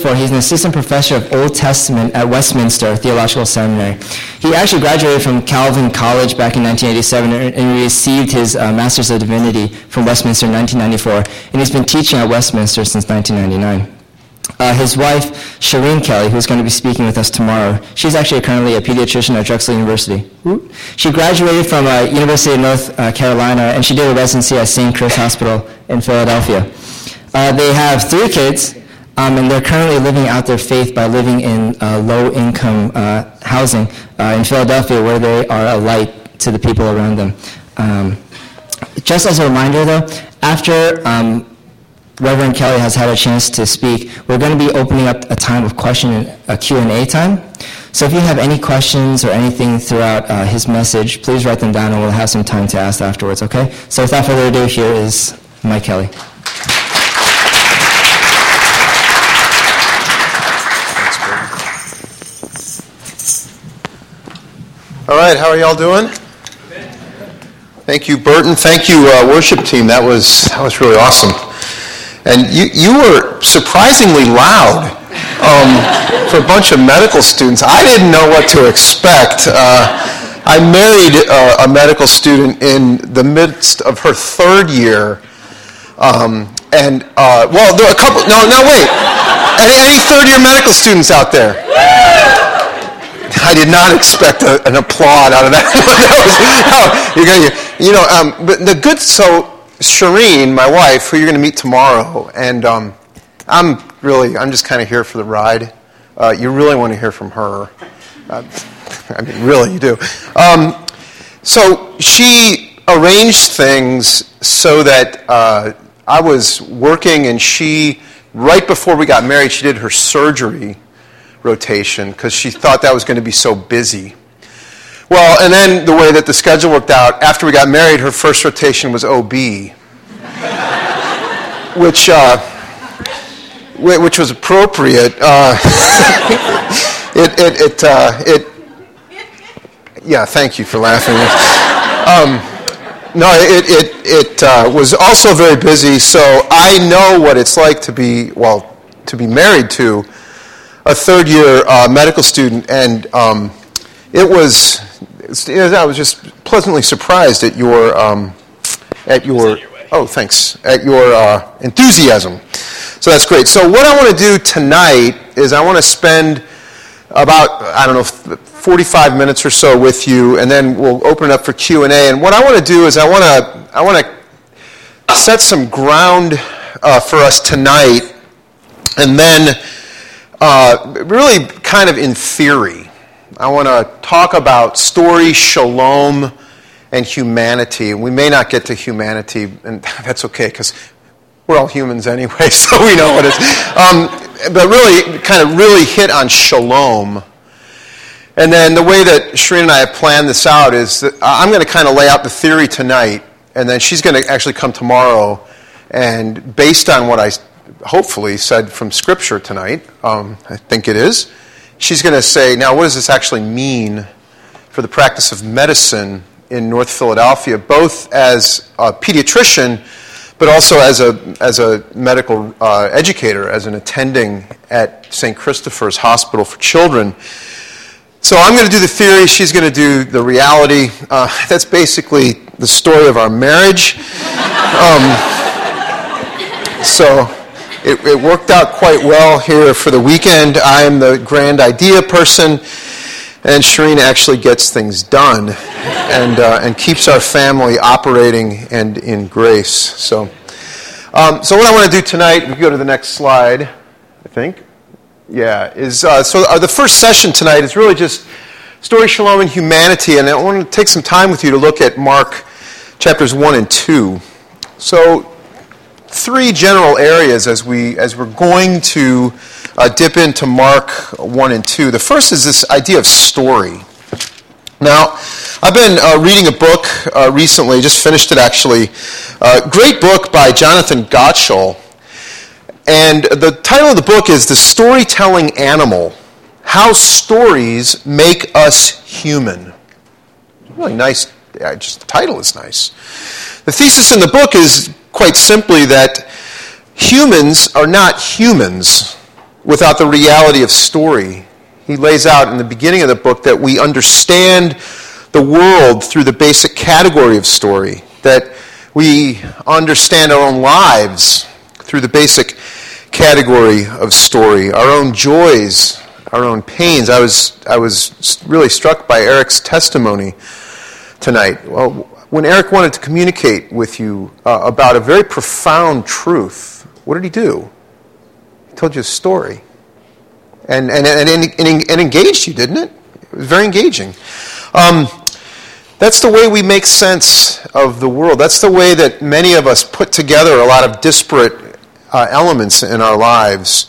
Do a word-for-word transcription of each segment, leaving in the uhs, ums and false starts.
forty-four, he's an assistant professor of Old Testament at Westminster Theological Seminary. He actually graduated from Calvin College back in nineteen eighty-seven and he received his uh, Master's of Divinity from Westminster in nineteen ninety-four, and he's been teaching at Westminster since nineteen ninety-nine. Uh, his wife, Shireen Kelly, who's going to be speaking with us tomorrow, she's actually currently a pediatrician at Drexel University. She graduated from uh, University of North uh, Carolina, and she did a residency at Saint Chris Hospital in Philadelphia. Uh, they have three kids, um, and they're currently living out their faith by living in uh, low-income uh, housing uh, in Philadelphia, where they are a light to the people around them. Um, just as a reminder, though, after um, Reverend Kelly has had a chance to speak, we're going to be opening up a time of question and a Q and A time. So if you have any questions or anything throughout uh, his message, please write them down and we'll have some time to ask afterwards, okay? So without further ado, here is Mike Kelly. All right, how are y'all doing? Thank you, Burton. Thank you, uh, worship team. That was that was really awesome. And you, you were surprisingly loud um, for a bunch of medical students. I didn't know what to expect. Uh, I married uh, a medical student in the midst of her third year. Um, and, uh, well, there are a couple, no, no, wait. Any, any third-year medical students out there? I did not expect a, an applaud out of that. No, you're gonna, you know, um, but the good, so, Shireen, my wife, who you're going to meet tomorrow, and um, I'm really, I'm just kind of here for the ride. Uh, you really want to hear from her. Uh, I mean, really, you do. Um, so she arranged things so that uh, I was working, and she, right before we got married, she did her surgery rotation because she thought that was going to be so busy. Well, and then the way that the schedule worked out, after we got married, her first rotation was O B, which uh, which was appropriate. Uh, it it it uh, it. Yeah, thank you for laughing. Um, no, it it it uh, was also very busy. So I know what it's like to be well to be married to a third year uh, medical student, and um, it was. I was just pleasantly surprised at your um, at your oh thanks at your uh, enthusiasm. So that's great. So what I want to do tonight is I want to spend about I don't know forty-five minutes or so with you, and then we'll open it up for Q and A. And what I want to do is I want to I want to set some ground uh, for us tonight, and then uh, really kind of in theory. I want to talk about story, shalom, and humanity. We may not get to humanity, and that's okay, because we're all humans anyway, so we know what it is. Um, but really, kind of really hit on shalom. And then the way that Shireen and I have planned this out is that I'm going to kind of lay out the theory tonight, and then she's going to actually come tomorrow, and based on what I hopefully said from Scripture tonight, um, I think it is, she's going to say, now what does this actually mean for the practice of medicine in North Philadelphia, both as a pediatrician, but also as a as a medical uh, educator, as an attending at Saint Christopher's Hospital for Children. So I'm going to do the theory, she's going to do the reality. Uh, that's basically the story of our marriage. Um, so... It, it worked out quite well here for the weekend. I am the grand idea person, and Shireen actually gets things done and uh, and keeps our family operating and in grace. So, um, so what I want to do tonight, we can go to the next slide, I think. Yeah, is uh, so uh, the first session tonight is really just story, shalom, and humanity, and I want to take some time with you to look at Mark chapters one and two. So. Three general areas as we as we're going to uh, dip into Mark one and two. The first is this idea of story. Now, I've been uh, reading a book uh, recently, just finished it actually. Uh, great book by Jonathan Gottschall. And the title of the book is The Storytelling Animal: How Stories Make Us Human. Really nice, yeah, just the title is nice. The thesis in the book is quite simply that humans are not humans. without the reality of story. He lays out in the beginning of the book that we understand the world through the basic category of story, that we understand our own lives through the basic category of story, our own joys, our own pains. I was I was really struck by Eric's testimony tonight. Well, when Eric wanted to communicate with you uh, about a very profound truth, what did he do? He told you a story. And and, and, and, and engaged you, didn't it? It was very engaging. Um, that's the way we make sense of the world. That's the way that many of us put together a lot of disparate uh, elements in our lives.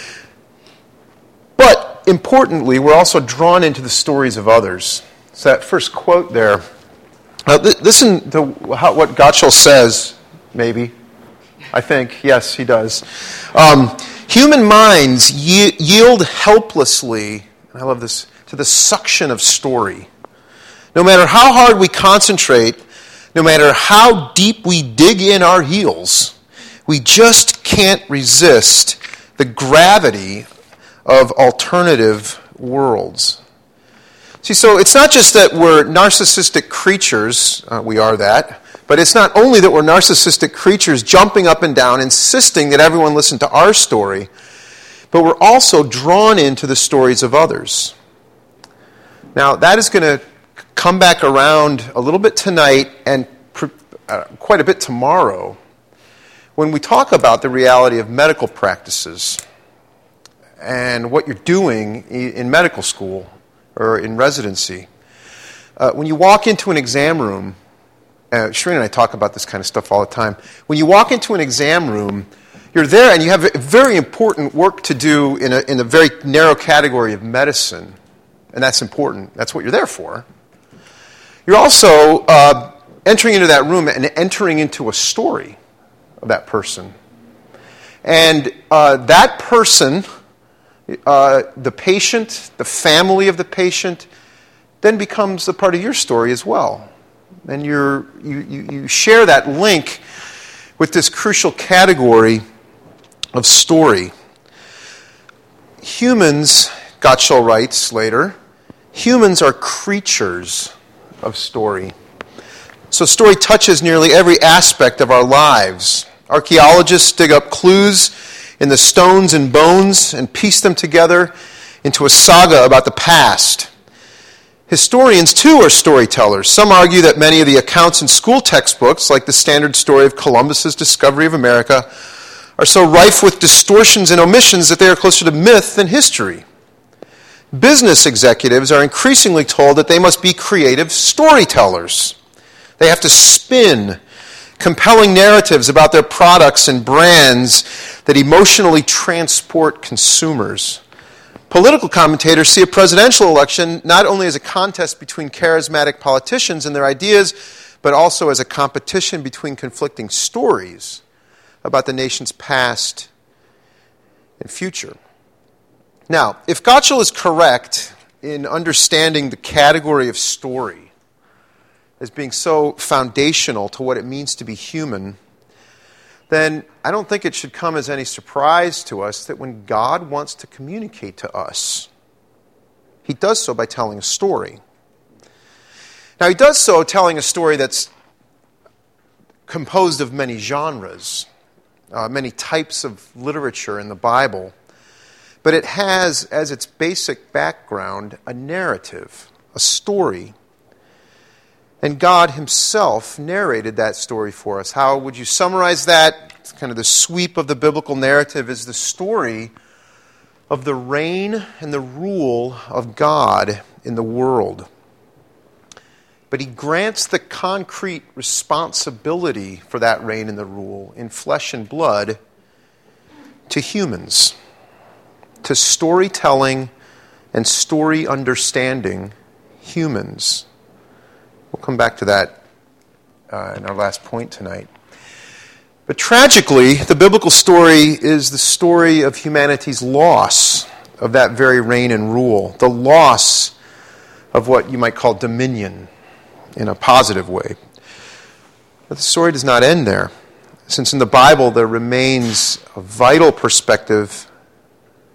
But importantly, we're also drawn into the stories of others. So that first quote there, uh, th- listen to how, what Gottschall says, maybe. I think, yes, he does. Um, Human minds ye- yield helplessly, and I love this, to the suction of story. No matter how hard we concentrate, no matter how deep we dig in our heels, we just can't resist the gravity of alternative worlds. See, so it's not just that we're narcissistic creatures, uh, we are that, but it's not only that we're narcissistic creatures jumping up and down, insisting that everyone listen to our story, but we're also drawn into the stories of others. Now, that is going to come back around a little bit tonight and uh, quite a bit tomorrow when we talk about the reality of medical practices and what you're doing in medical school or in residency. Uh, when you walk into an exam room, uh, Shereen and I talk about this kind of stuff all the time. When you walk into an exam room, you're there and you have very important work to do in a, in a very narrow category of medicine, and that's important. That's what you're there for. You're also uh, entering into that room and entering into a story of that person. And uh, that person, uh, the patient, the family of the patient, then becomes a part of your story as well. And you're, you, you, you share that link with this crucial category of story. Humans, Gottschall writes later, humans are creatures of story. So story touches nearly every aspect of our lives. Archaeologists dig up clues in the stones and bones and piece them together into a saga about the past. Historians, too, are storytellers. Some argue that many of the accounts in school textbooks, like the standard story of Columbus's discovery of America, are so rife with distortions and omissions that they are closer to myth than history. Business executives are increasingly told that they must be creative storytellers. They have to spin compelling narratives about their products and brands that emotionally transport consumers. Political commentators see a presidential election not only as a contest between charismatic politicians and their ideas, but also as a competition between conflicting stories about the nation's past and future. Now, if Gottschall is correct in understanding the category of story as being so foundational to what it means to be human, then I don't think it should come as any surprise to us that when God wants to communicate to us, he does so by telling a story. Now, he does so telling a story that's composed of many genres, uh, many types of literature in the Bible, but it has as its basic background a narrative, a story. And God himself narrated that story for us. How would you summarize that? It's kind of the sweep of the biblical narrative is the story of the reign and the rule of God in the world. But he grants the concrete responsibility for that reign and the rule in flesh and blood to humans, to storytelling and story understanding humans. We'll come back to that uh, in our last point tonight. But tragically, the biblical story is the story of humanity's loss of that very reign and rule, the loss of what you might call dominion in a positive way. But the story does not end there, since in the Bible there remains a vital perspective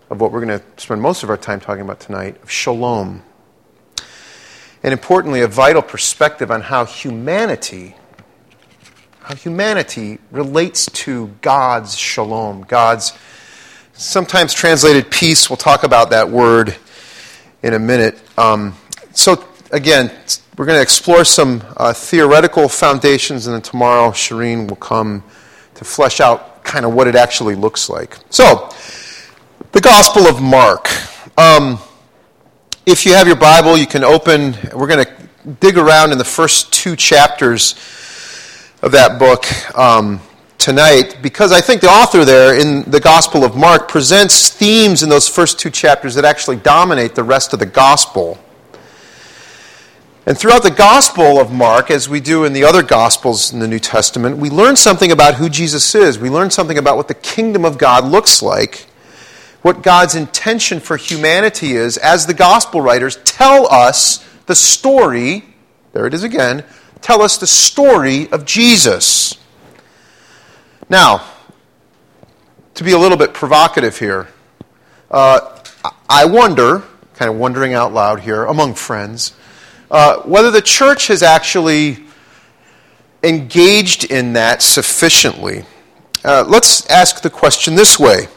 of what we're going to spend most of our time talking about tonight, of shalom. And importantly, a vital perspective on how humanity, how humanity relates to God's shalom, God's sometimes translated peace. We'll talk about that word in a minute. Um, so again, we're going to explore some uh, theoretical foundations, and then tomorrow Shireen will come to flesh out kind of what it actually looks like. So, the Gospel of Mark. Um, if you have your Bible, you can open, we're going to dig around in the first two chapters of that book um, tonight, because I think the author there in the Gospel of Mark presents themes in those first two chapters that actually dominate the rest of the Gospel. And throughout the Gospel of Mark, as we do in the other Gospels in the New Testament, we learn something about who Jesus is. We learn something about what the kingdom of God looks like, what God's intention for humanity is, as the Gospel writers tell us the story, there it is again, tell us the story of Jesus. Now, to be a little bit provocative here, uh, I wonder, kind of wondering out loud here among friends, Uh, whether the church has actually engaged in that sufficiently. Uh, let's ask the question this way,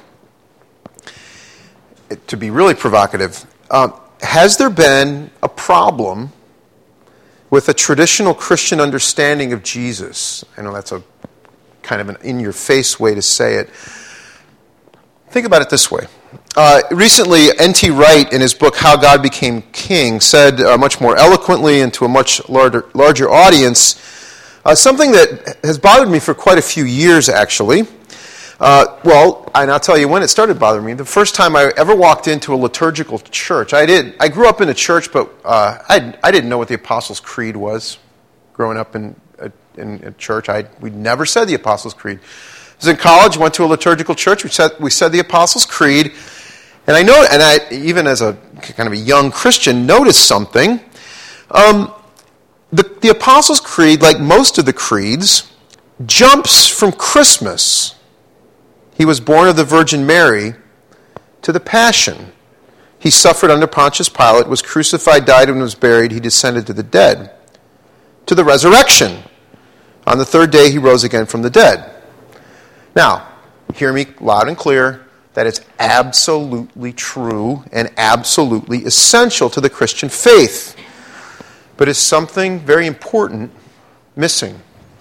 to be really provocative. Uh, has there been a problem with a traditional Christian understanding of Jesus? I know that's a kind of an in-your-face way to say it. Think about it this way. Uh, recently, N T Wright, in his book, How God Became King, said uh, much more eloquently and to a much larger, larger audience, uh, something that has bothered me for quite a few years, actually. Uh, well, and I'll tell you when it started bothering me. The first time I ever walked into a liturgical church, I did. I grew up in a church, but uh, I, I didn't know what the Apostles' Creed was. Growing up in a, in a church, I we never said the Apostles' Creed. I was in college, went to a liturgical church. We said we said the Apostles' Creed, and I know, and I even as a kind of a young Christian noticed something. Um, the the Apostles' Creed, like most of the creeds, jumps from Christmas. He was born of the Virgin Mary to the Passion. He suffered under Pontius Pilate, was crucified, died, and was buried. He descended to the dead, to the resurrection. On the third day, he rose again from the dead. Now, hear me loud and clear, that it's absolutely true and absolutely essential to the Christian faith. But is something very important missing?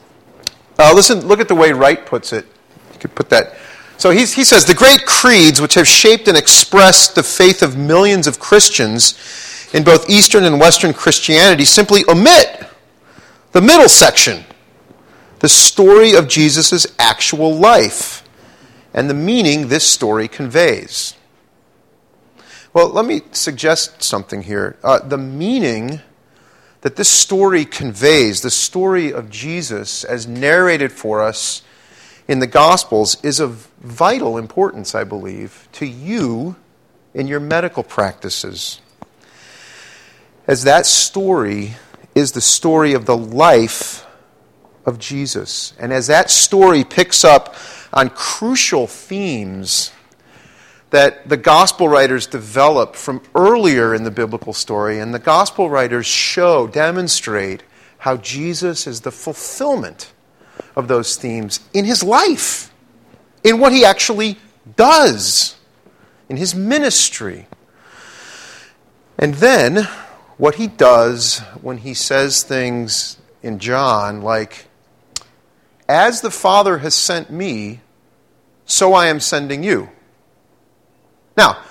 Uh, listen, look at the way Wright puts it. You could put that. So he's, he says, the great creeds which have shaped and expressed the faith of millions of Christians in both Eastern and Western Christianity simply omit the middle section, the story of Jesus' actual life, and the meaning this story conveys. Well, let me suggest something here. Uh, the meaning that this story conveys, the story of Jesus as narrated for us in the Gospels, is of vital importance, I believe, to you in your medical practices. As that story is the story of the life of Jesus. And as that story picks up on crucial themes that the gospel writers develop from earlier in the biblical story, and the gospel writers show, demonstrate how Jesus is the fulfillment of those themes in his life, in what he actually does, in his ministry. And then what he does when he says things in John like, as the Father has sent me, so I am sending you. Now,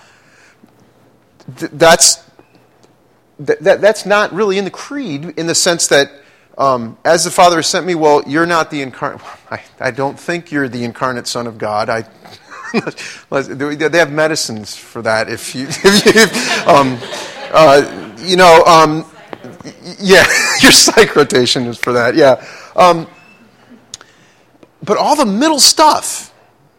th- that's th- that, that's not really in the creed in the sense that um, as the Father has sent me, well, you're not the incarnate. I, I don't think you're the incarnate Son of God. I they have medicines for that. If you, if you um, uh, you know, um, yeah, your psych rotation is for that. Yeah. Um, But all the middle stuff,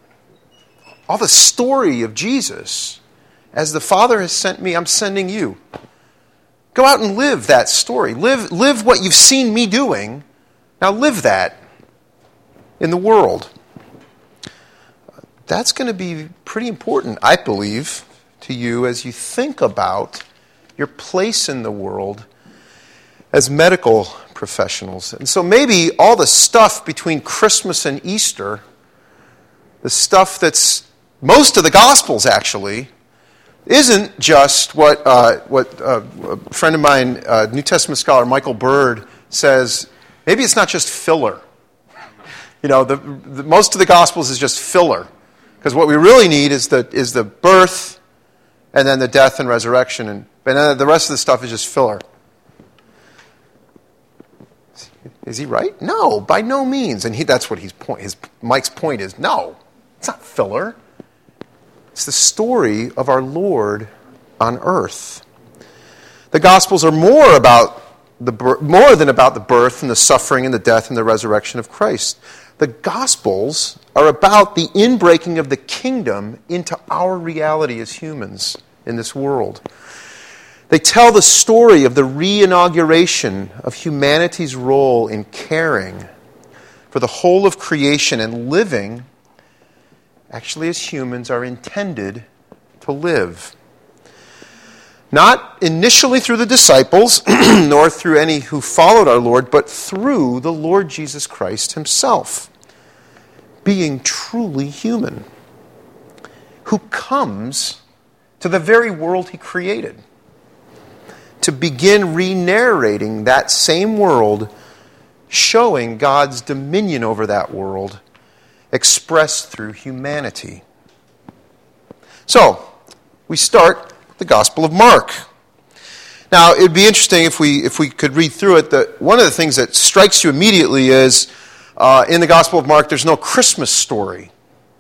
all the story of Jesus, as the Father has sent me, I'm sending you. Go out and live that story. Live, live what you've seen me doing. Now live that in the world. That's going to be pretty important, I believe, to you as you think about your place in the world as medical professionals. And so maybe all the stuff between Christmas and Easter, the stuff that's most of the Gospels actually, isn't just what uh, what uh, a friend of mine, uh, New Testament scholar Michael Bird, says. Maybe it's not just filler. You know, the, the most of the Gospels is just filler, because what we really need is the is the birth, and then the death and resurrection, and, and then the rest of the stuff is just filler. Is he right? No, by no means. And he, that's what his point. His Mike's point is no, it's not filler. It's the story of our Lord on earth. The Gospels are more about the more than about the birth and the suffering and the death and the resurrection of Christ. The Gospels are about the inbreaking of the kingdom into our reality as humans in this world. They tell the story of the re-inauguration of humanity's role in caring for the whole of creation and living actually as humans are intended to live. Not initially through the disciples, nor through any who followed our Lord, but through the Lord Jesus Christ himself, being truly human, who comes to the very world he created to begin re-narrating that same world, showing God's dominion over that world expressed through humanity. So, we start the Gospel of Mark. Now, it would be interesting if we if we could read through it. That one of the things that strikes you immediately is uh, in the Gospel of Mark, there's no Christmas story.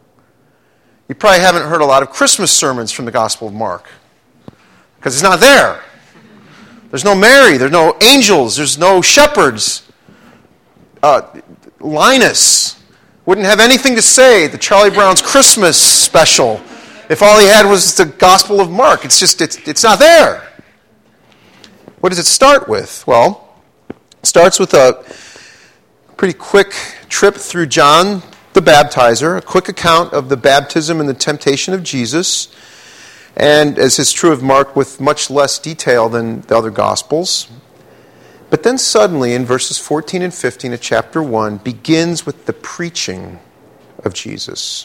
You probably haven't heard a lot of Christmas sermons from the Gospel of Mark because it's not there. There's no Mary, there's no angels, there's no shepherds. Uh, Linus wouldn't have anything to say at the Charlie Brown's Christmas special if all he had was the Gospel of Mark. It's just, it's, it's not there. What does it start with? Well, it starts with a pretty quick trip through John the Baptizer, a quick account of the baptism and the temptation of Jesus, and as is true of Mark, with much less detail than the other Gospels. But then suddenly, in verses fourteen and fifteen of chapter one, begins with the preaching of Jesus.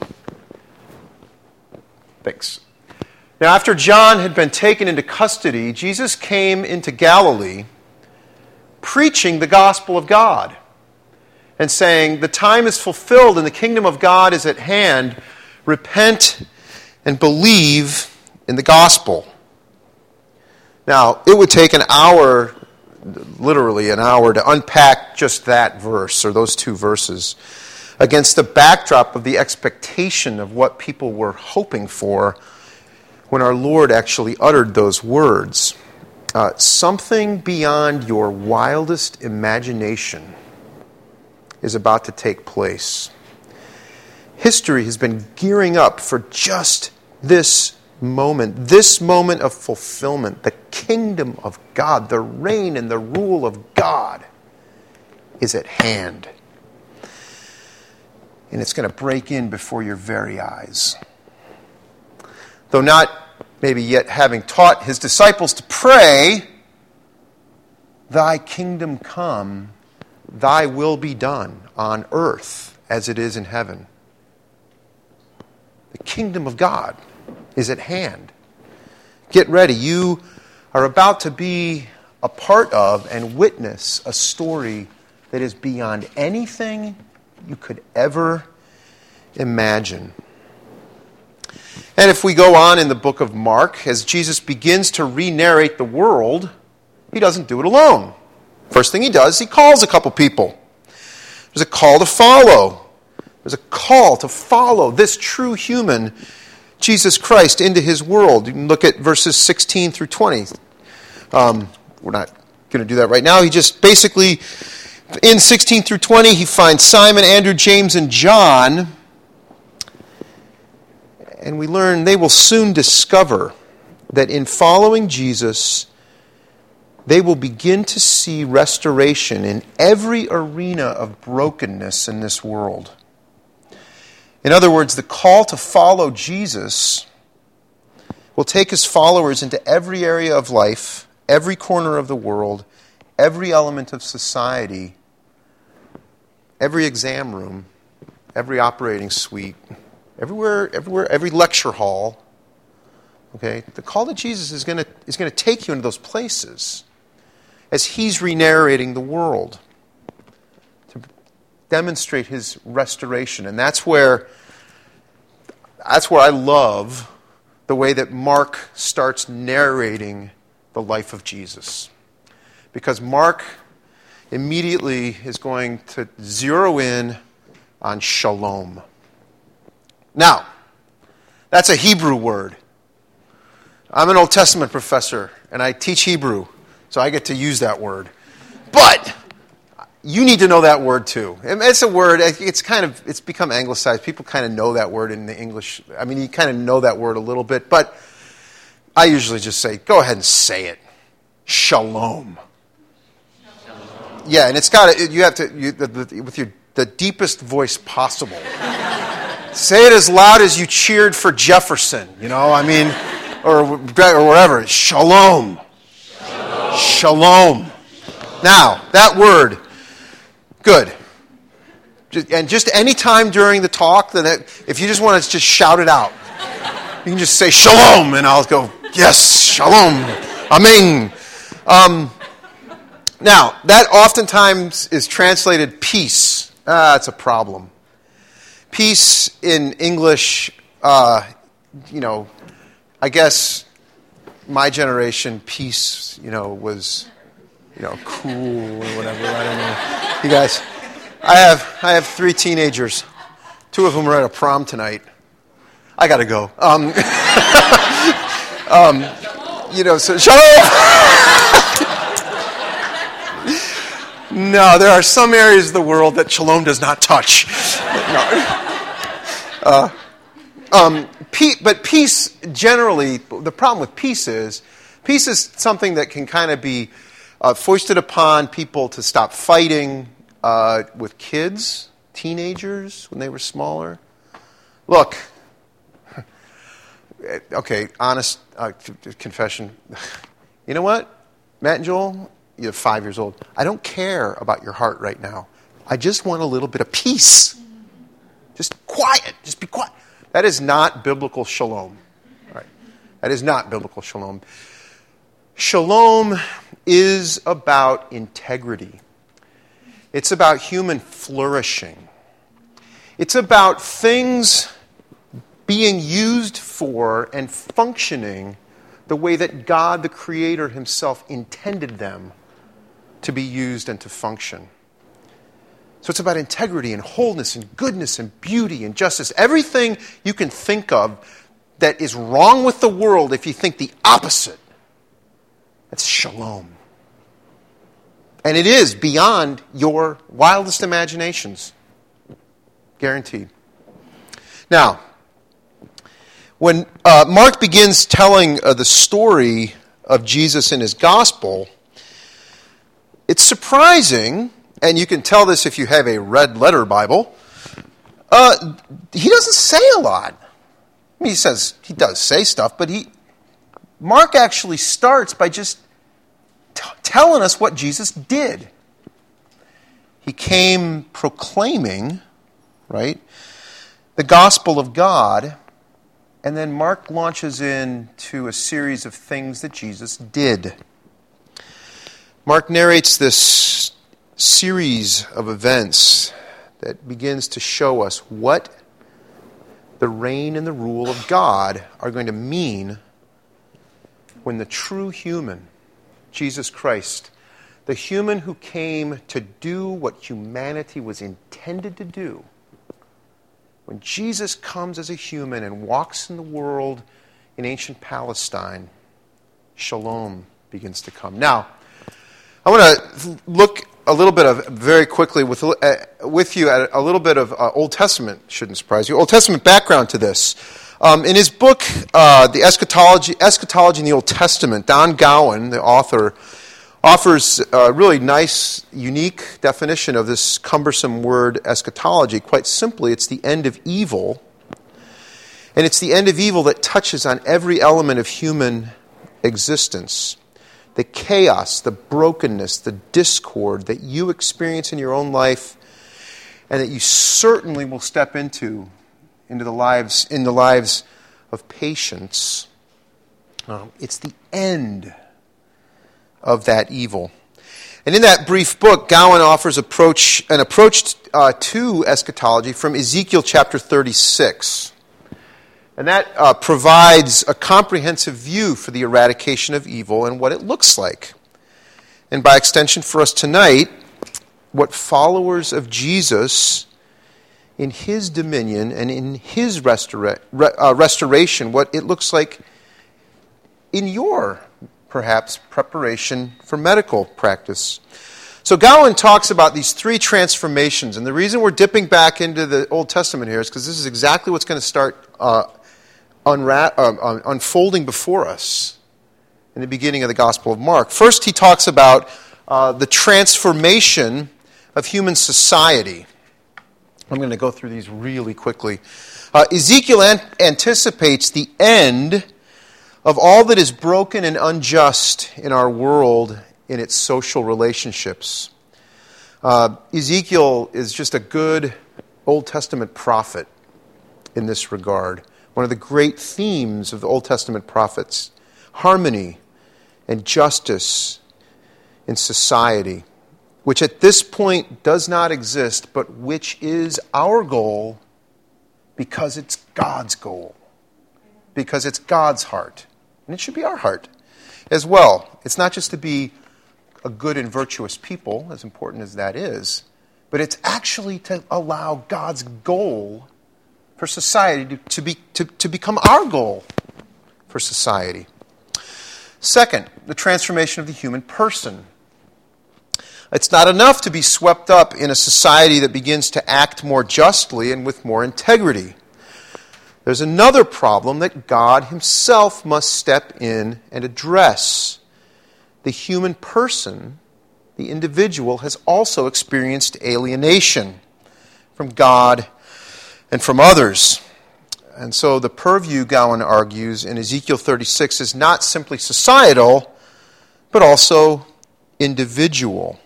Thanks. Now, after John had been taken into custody, Jesus came into Galilee preaching the gospel of God and saying, "The time is fulfilled and the kingdom of God is at hand. Repent and believe in the gospel." Now, it would take an hour, literally an hour, to unpack just that verse, or those two verses, against the backdrop of the expectation of what people were hoping for when our Lord actually uttered those words. Uh, something beyond your wildest imagination is about to take place. History has been gearing up for just this moment, this moment of fulfillment. The kingdom of God, the reign and the rule of God is at hand. And it's going to break in before your very eyes. Though not maybe yet having taught his disciples to pray, "Thy kingdom come, thy will be done on earth as it is in heaven." The kingdom of God is at hand. Get ready. You are about to be a part of and witness a story that is beyond anything you could ever imagine. And if we go on in the book of Mark, as Jesus begins to re-narrate the world, he doesn't do it alone. First thing he does, he calls a couple people. There's a call to follow. There's a call to follow this true human, Jesus Christ, into his world. You can look at verses sixteen through twenty. Um, we're not going to do that right now. He just basically, in sixteen through twenty, he finds Simon, Andrew, James, and John. And we learn they will soon discover that in following Jesus, they will begin to see restoration in every arena of brokenness in this world. In other words, the call to follow Jesus will take his followers into every area of life, every corner of the world, every element of society, every exam room, every operating suite, everywhere, everywhere, every lecture hall. Okay, the call to Jesus is going to is going to take you into those places as he's re-narrating the world to demonstrate his restoration, and that's where that's where I love the way that Mark starts narrating the life of Jesus, because Mark immediately is going to zero in on shalom. Now, that's a Hebrew word. I'm an Old Testament professor, and I teach Hebrew, so I get to use that word. But you need to know that word too. It's a word, it's kind of, it's become anglicized. People kind of know that word in the English. I mean, you kind of know that word a little bit, but I usually just say, go ahead and say it. Shalom. Shalom. Yeah, and it's got to, you have to, you, the, the, with your the deepest voice possible. Say it as loud as you cheered for Jefferson, you know, I mean, or, or whatever. Shalom. Shalom. Shalom. Now, that word, good. Just, and just any time during the talk, then it, if you just want to just shout it out, you can just say shalom, and I'll go, yes, shalom, amen. Um, now, that oftentimes is translated peace. Ah, that's a problem. Peace in English, uh, you know, I guess my generation, peace, you know, was, you know, cool or whatever. I don't know. You guys, I have I have three teenagers. Two of whom are at a prom tonight. I got to go. Um, um, you know, so shalom. No, there are some areas of the world that shalom does not touch. No. Uh, um, pe- but peace, generally, the problem with peace is, peace is something that can kind of be uh, foisted upon people to stop fighting uh, with kids, teenagers, when they were smaller. Look, okay, honest uh, confession. You know what, Matt and Joel? You're five years old. I don't care about your heart right now. I just want a little bit of peace. Just quiet. Just be quiet. That is not biblical shalom. All right. That is not biblical shalom. Shalom is about integrity. It's about human flourishing. It's about things being used for and functioning the way that God, the Creator himself, intended them to be used and to function. So it's about integrity and wholeness and goodness and beauty and justice. Everything you can think of that is wrong with the world, if you think the opposite, that's shalom. And it is beyond your wildest imaginations. Guaranteed. Now, when uh, Mark begins telling uh, the story of Jesus in his gospel, it's surprising, and you can tell this if you have a red letter Bible, uh, he doesn't say a lot. I mean, he says, he does say stuff, but he, Mark actually starts by just t- telling us what Jesus did. He came proclaiming, right, the gospel of God, and then Mark launches into a series of things that Jesus did. Mark narrates this series of events that begins to show us what the reign and the rule of God are going to mean when the true human, Jesus Christ, the human who came to do what humanity was intended to do, when Jesus comes as a human and walks in the world in ancient Palestine, shalom begins to come. Now, I want to look a little bit of, very quickly with, uh, with you at a little bit of uh, Old Testament, shouldn't surprise you, Old Testament background to this. Um, in his book, uh, The Eschatology, Eschatology in the Old Testament, Don Gowan, the author, offers a really nice, unique definition of this cumbersome word eschatology. Quite simply, it's the end of evil. And it's the end of evil that touches on every element of human existence. The chaos, the brokenness, the discord that you experience in your own life and that you certainly will step into, into the lives, in the lives of patients. Um, it's the end of that evil. And in that brief book, Gowan offers approach, an approach uh, to eschatology from Ezekiel chapter thirty-six. And that uh, provides a comprehensive view for the eradication of evil and what it looks like. And by extension for us tonight, what followers of Jesus in his dominion and in his restora- uh, restoration, what it looks like in your, perhaps, preparation for medical practice. So Gowan talks about these three transformations, and the reason we're dipping back into the Old Testament here is because this is exactly what's going to start uh, unra- uh, unfolding before us in the beginning of the Gospel of Mark. First, he talks about uh, the transformation of human society. I'm going to go through these really quickly. Uh, Ezekiel an- anticipates the end of all that is broken and unjust in our world in its social relationships. Uh, Ezekiel is just a good Old Testament prophet in this regard. One of the great themes of the Old Testament prophets, harmony and justice in society, which at this point does not exist, but which is our goal because it's God's goal, because it's God's heart. And it should be our heart as well. It's not just to be a good and virtuous people, as important as that is, but it's actually to allow God's goal for society to, to, be, to, to become our goal for society. Second, the transformation of the human person. It's not enough to be swept up in a society that begins to act more justly and with more integrity. There's another problem that God himself must step in and address. The human person, the individual, has also experienced alienation from God and from others. And so the purview, Gowan argues, in Ezekiel thirty-six is not simply societal, but also individual.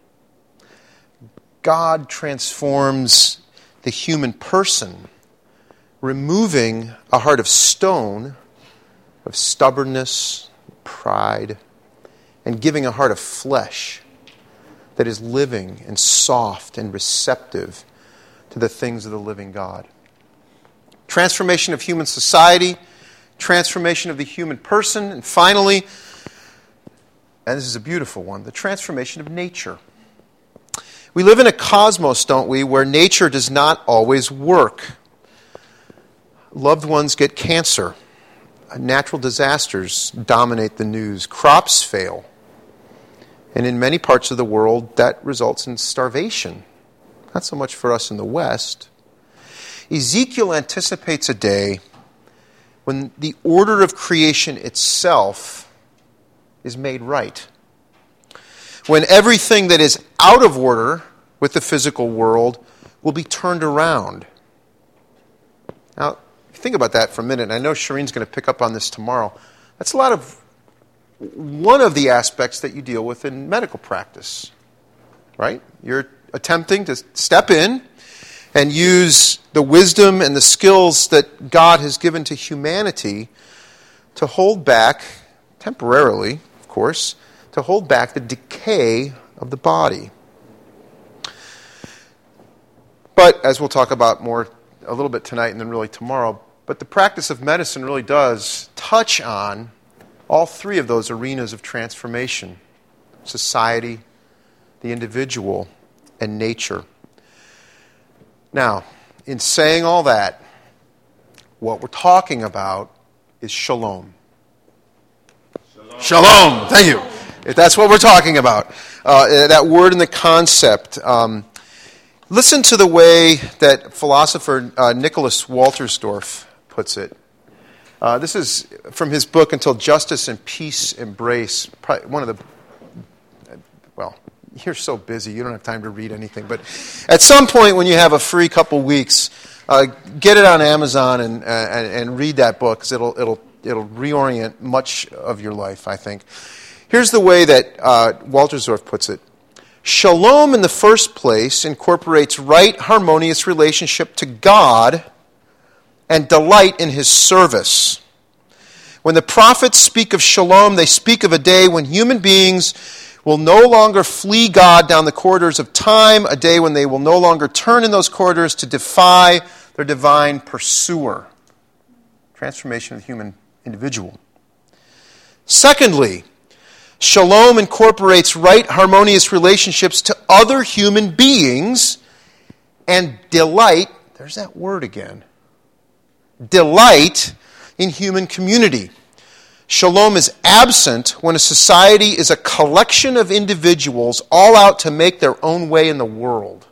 God transforms the human person, removing a heart of stone, of stubbornness, pride, and giving a heart of flesh that is living and soft and receptive to the things of the living God. Transformation of human society, transformation of the human person, and finally, and this is a beautiful one, the transformation of nature. We live in a cosmos, don't we, where nature does not always work. Loved ones get cancer. Natural disasters dominate the news. Crops fail. And in many parts of the world, that results in starvation. Not so much for us in the West. Ezekiel anticipates a day when the order of creation itself is made right. When everything that is out of order with the physical world will be turned around. Now, think about that for a minute. And I know Shireen's going to pick up on this tomorrow. That's a lot of one of the aspects that you deal with in medical practice, right? You're attempting to step in and use the wisdom and the skills that God has given to humanity to hold back, temporarily, of course, to hold back the decay of the body. But, as we'll talk about more a little bit tonight and then really tomorrow, but the practice of medicine really does touch on all three of those arenas of transformation: society, the individual, and nature. Now, in saying all that, what we're talking about is shalom. Shalom. Shalom. Thank you. If that's what we're talking about, uh, that word and the concept. Um, listen to the way that philosopher uh, Nicholas Waltersdorf puts it. Uh, this is from his book, Until Justice and Peace Embrace. Probably one of the, well, you're so busy, you don't have time to read anything. But at some point when you have a free couple weeks, Uh, get it on Amazon and, uh, and and read that book, because it'll it'll it'll reorient much of your life, I think. Here's the way that uh, Waltersdorf puts it. Shalom, in the first place, incorporates right, harmonious relationship to God and delight in His service. When the prophets speak of shalom, they speak of a day when human beings will no longer flee God down the corridors of time, a day when they will no longer turn in those corridors to defy their divine pursuer. Transformation of the human individual. Secondly, shalom incorporates right, harmonious relationships to other human beings and delight, there's that word again, delight in human community. Shalom is absent when a society is a collection of individuals all out to make their own way in the world.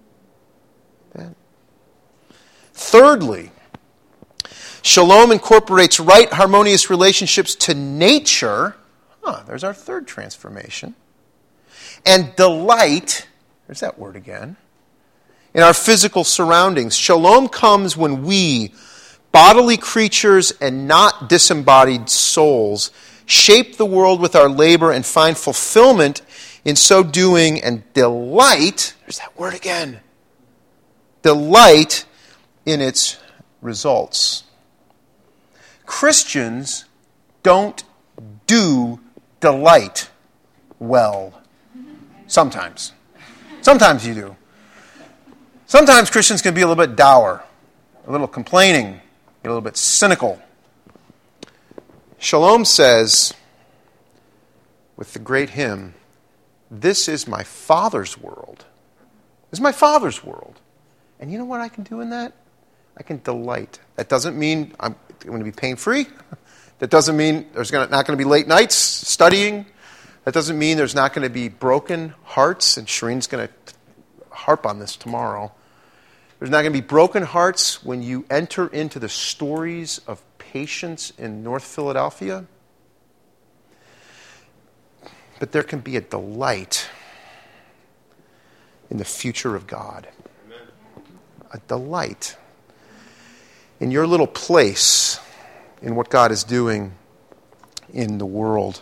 Thirdly, shalom incorporates right, harmonious relationships to nature. Huh, there's our third transformation. And delight, there's that word again, in our physical surroundings. Shalom comes when we, bodily creatures and not disembodied souls, shape the world with our labor and find fulfillment in so doing, and delight, there's that word again, delight in its results. Christians don't do delight well. Sometimes. Sometimes you do. Sometimes Christians can be a little bit dour, a little complaining, a little bit cynical. Shalom says, with the great hymn, this is my Father's world. This is my Father's world. And you know what I can do in that? I can delight. That doesn't mean I'm going to be pain-free. That doesn't mean there's not going to be late nights studying. That doesn't mean there's not going to be broken hearts, and Shireen's going to harp on this tomorrow. There's not going to be broken hearts when you enter into the stories of patients in North Philadelphia. But there can be a delight in the future of God. Amen. A delight in your little place, in what God is doing in the world.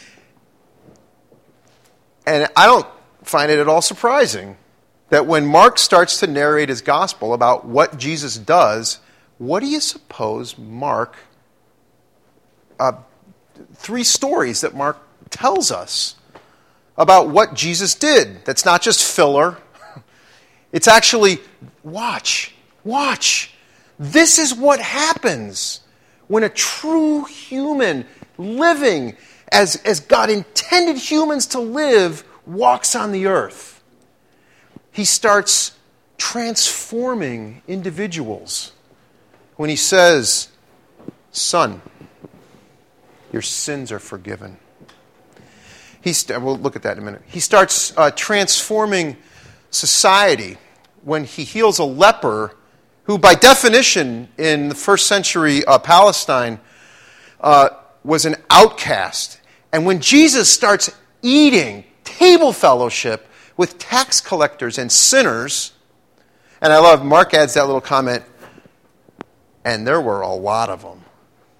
And I don't find it at all surprising that when Mark starts to narrate his gospel about what Jesus does, what do you suppose Mark, uh, three stories that Mark tells us about what Jesus did? That's not just filler. It's actually, watch, watch. This is what happens when a true human living as, as God intended humans to live walks on the earth. He starts transforming individuals when he says, son, your sins are forgiven. He's, we'll look at that in a minute. He starts uh, transforming society when he heals a leper who, by definition, in the first century uh, Palestine, uh, was an outcast. And when Jesus starts eating table fellowship with tax collectors and sinners, and I love, Mark adds that little comment, and there were a lot of them.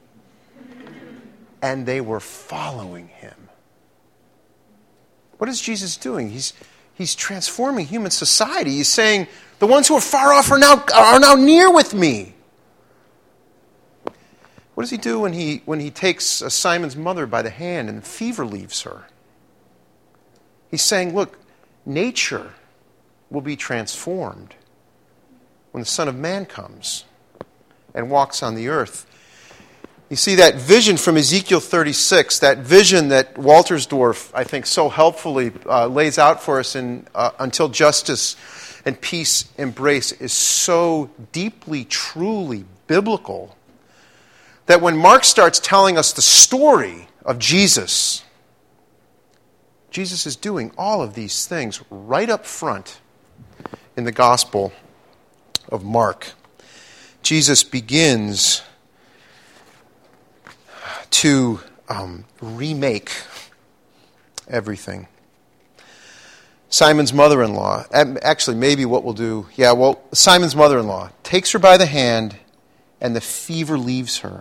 And they were following him. What is Jesus doing? He's, he's transforming human society. He's saying, the ones who are far off are now, are now near with me. What does he do when he, when he takes Simon's mother by the hand and fever leaves her? He's saying, look, nature will be transformed when the Son of Man comes and walks on the earth. You see that vision from Ezekiel thirty-six, that vision that Waltersdorf, I think, so helpfully uh, lays out for us in uh, Until Justice and Peace Embrace, is so deeply, truly biblical that when Mark starts telling us the story of Jesus, Jesus is doing all of these things right up front in the Gospel of Mark. Jesus begins to um, remake everything. Simon's mother-in-law, actually maybe what we'll do, yeah, well, Simon's mother-in-law takes her by the hand, and the fever leaves her.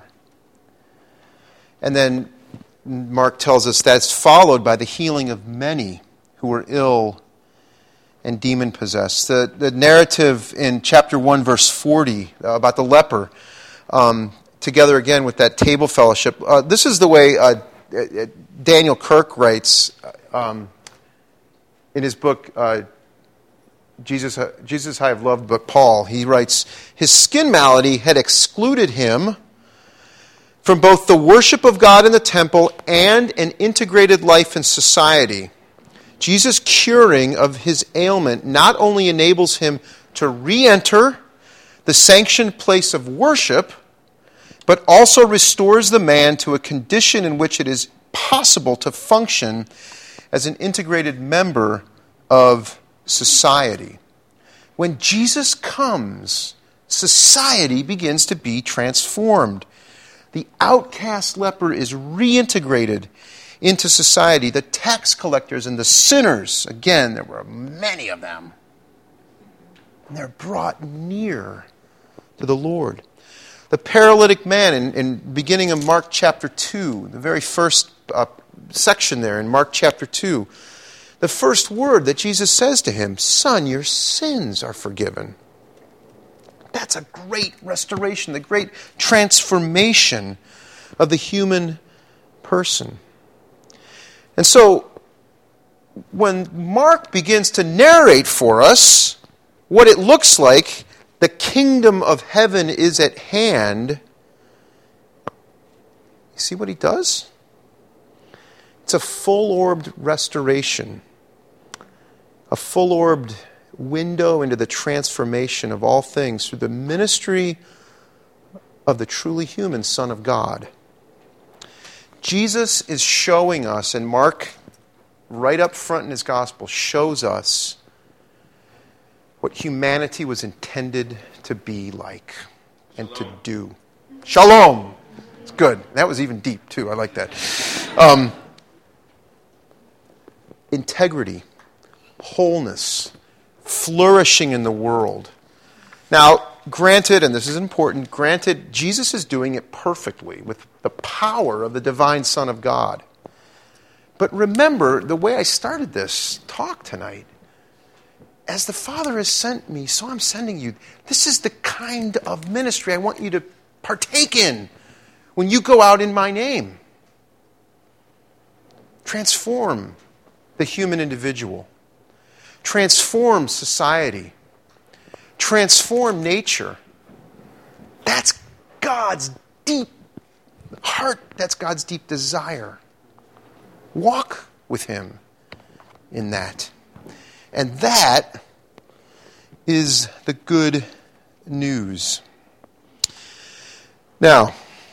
And then Mark tells us that's followed by the healing of many who were ill and demon-possessed. The, the narrative in chapter one, verse forty, uh, about the leper, um, together again with that table fellowship. Uh, this is the way uh, Daniel Kirk writes um, in his book, uh, Jesus, Jesus I Have Loved, but Paul. He writes, his skin malady had excluded him from both the worship of God in the temple and an integrated life in society. Jesus' curing of his ailment not only enables him to re-enter the sanctioned place of worship, but also restores the man to a condition in which it is possible to function as an integrated member of society. When Jesus comes, society begins to be transformed. The outcast leper is reintegrated into society. The tax collectors and the sinners, again, there were many of them, and they're brought near to the Lord. The paralytic man, in, in beginning of Mark chapter two, the very first uh, section there in Mark chapter two, the first word that Jesus says to him, son, your sins are forgiven. That's a great restoration, the great transformation of the human person. And so, when Mark begins to narrate for us what it looks like, the kingdom of heaven is at hand, you see what he does? It's a full-orbed restoration, a full-orbed window into the transformation of all things through the ministry of the truly human Son of God. Jesus is showing us, and Mark, right up front in his gospel, shows us what humanity was intended to be like and to do. Shalom! It's good. That was even deep, too. I like that. Um, integrity, wholeness, flourishing in the world. Now, granted, and this is important, granted, Jesus is doing it perfectly with the power of the divine Son of God. But remember, the way I started this talk tonight, as the Father has sent me, so I'm sending you. This is the kind of ministry I want you to partake in when you go out in my name. Transform the human individual. Transform society. Transform nature. That's God's deep heart. That's God's deep desire. Walk with him in that. And that is the good news. Now,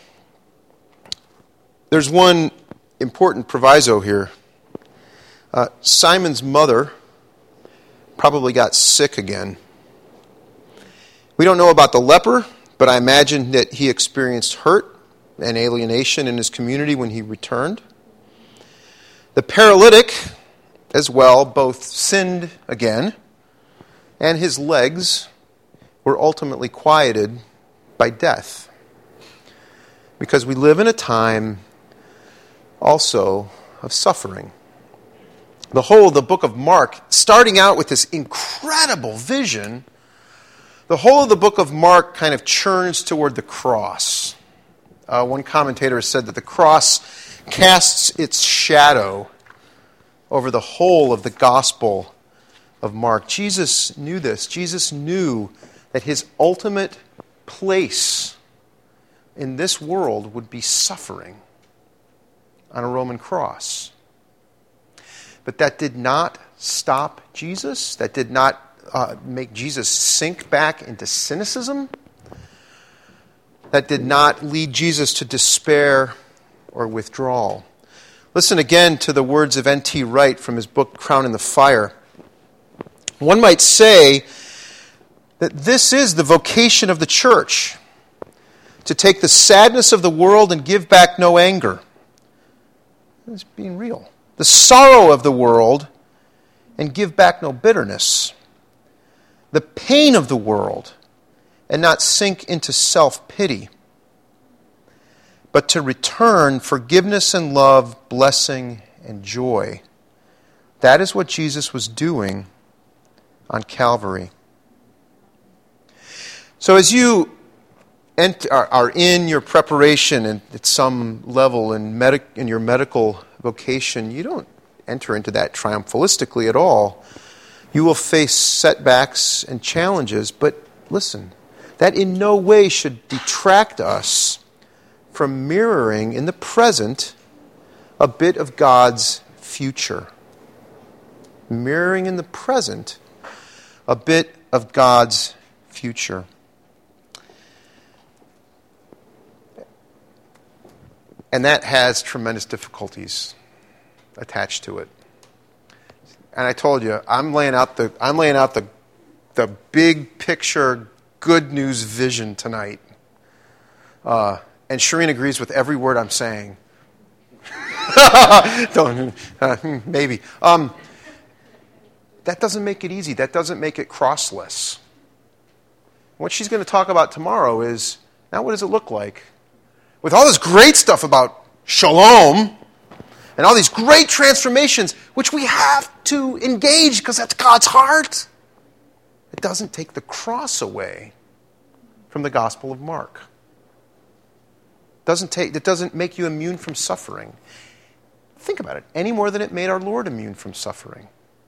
there's one important proviso here. Uh, Simon's mother probably got sick again. We don't know about the leper, but I imagine that he experienced hurt and alienation in his community when he returned. The paralytic, as well, both sinned again, and his legs were ultimately quieted by death. Because we live in a time also of suffering. The whole of the book of Mark, starting out with this incredible vision, the whole of the book of Mark kind of churns toward the cross. Uh, one commentator has said that the cross casts its shadow over the whole of the gospel of Mark. Jesus knew this. Jesus knew that his ultimate place in this world would be suffering on a Roman cross. But that did not stop Jesus. That did not uh, make Jesus sink back into cynicism. That did not lead Jesus to despair or withdrawal. Listen again to the words of N T Wright from his book, Crown in the Fire. One might say that this is the vocation of the church, to take the sadness of the world and give back no anger. It's being real. The sorrow of the world and give back no bitterness. The pain of the world and not sink into self-pity, but to return forgiveness and love, blessing and joy. That is what Jesus was doing on Calvary. So as you ent- are, are in your preparation and at some level in, medic- in your medical vocation, you don't enter into that triumphalistically at all. You will face setbacks and challenges, but listen, that in no way should detract us from mirroring in the present a bit of God's future. Mirroring in the present a bit of God's future. And that has tremendous difficulties attached to it. And I told you, I'm laying out the I'm laying out the the big picture good news vision tonight. Uh, and Shireen agrees with every word I'm saying. Don't, uh, maybe. Um, that doesn't make it easy. That doesn't make it crossless. What she's going to talk about tomorrow is, now what does it look like? With all this great stuff about shalom and all these great transformations, which we have to engage because that's God's heart, it doesn't take the cross away from the Gospel of Mark. It doesn't take, it doesn't make you immune from suffering. Think about it, any more than it made our Lord immune from suffering.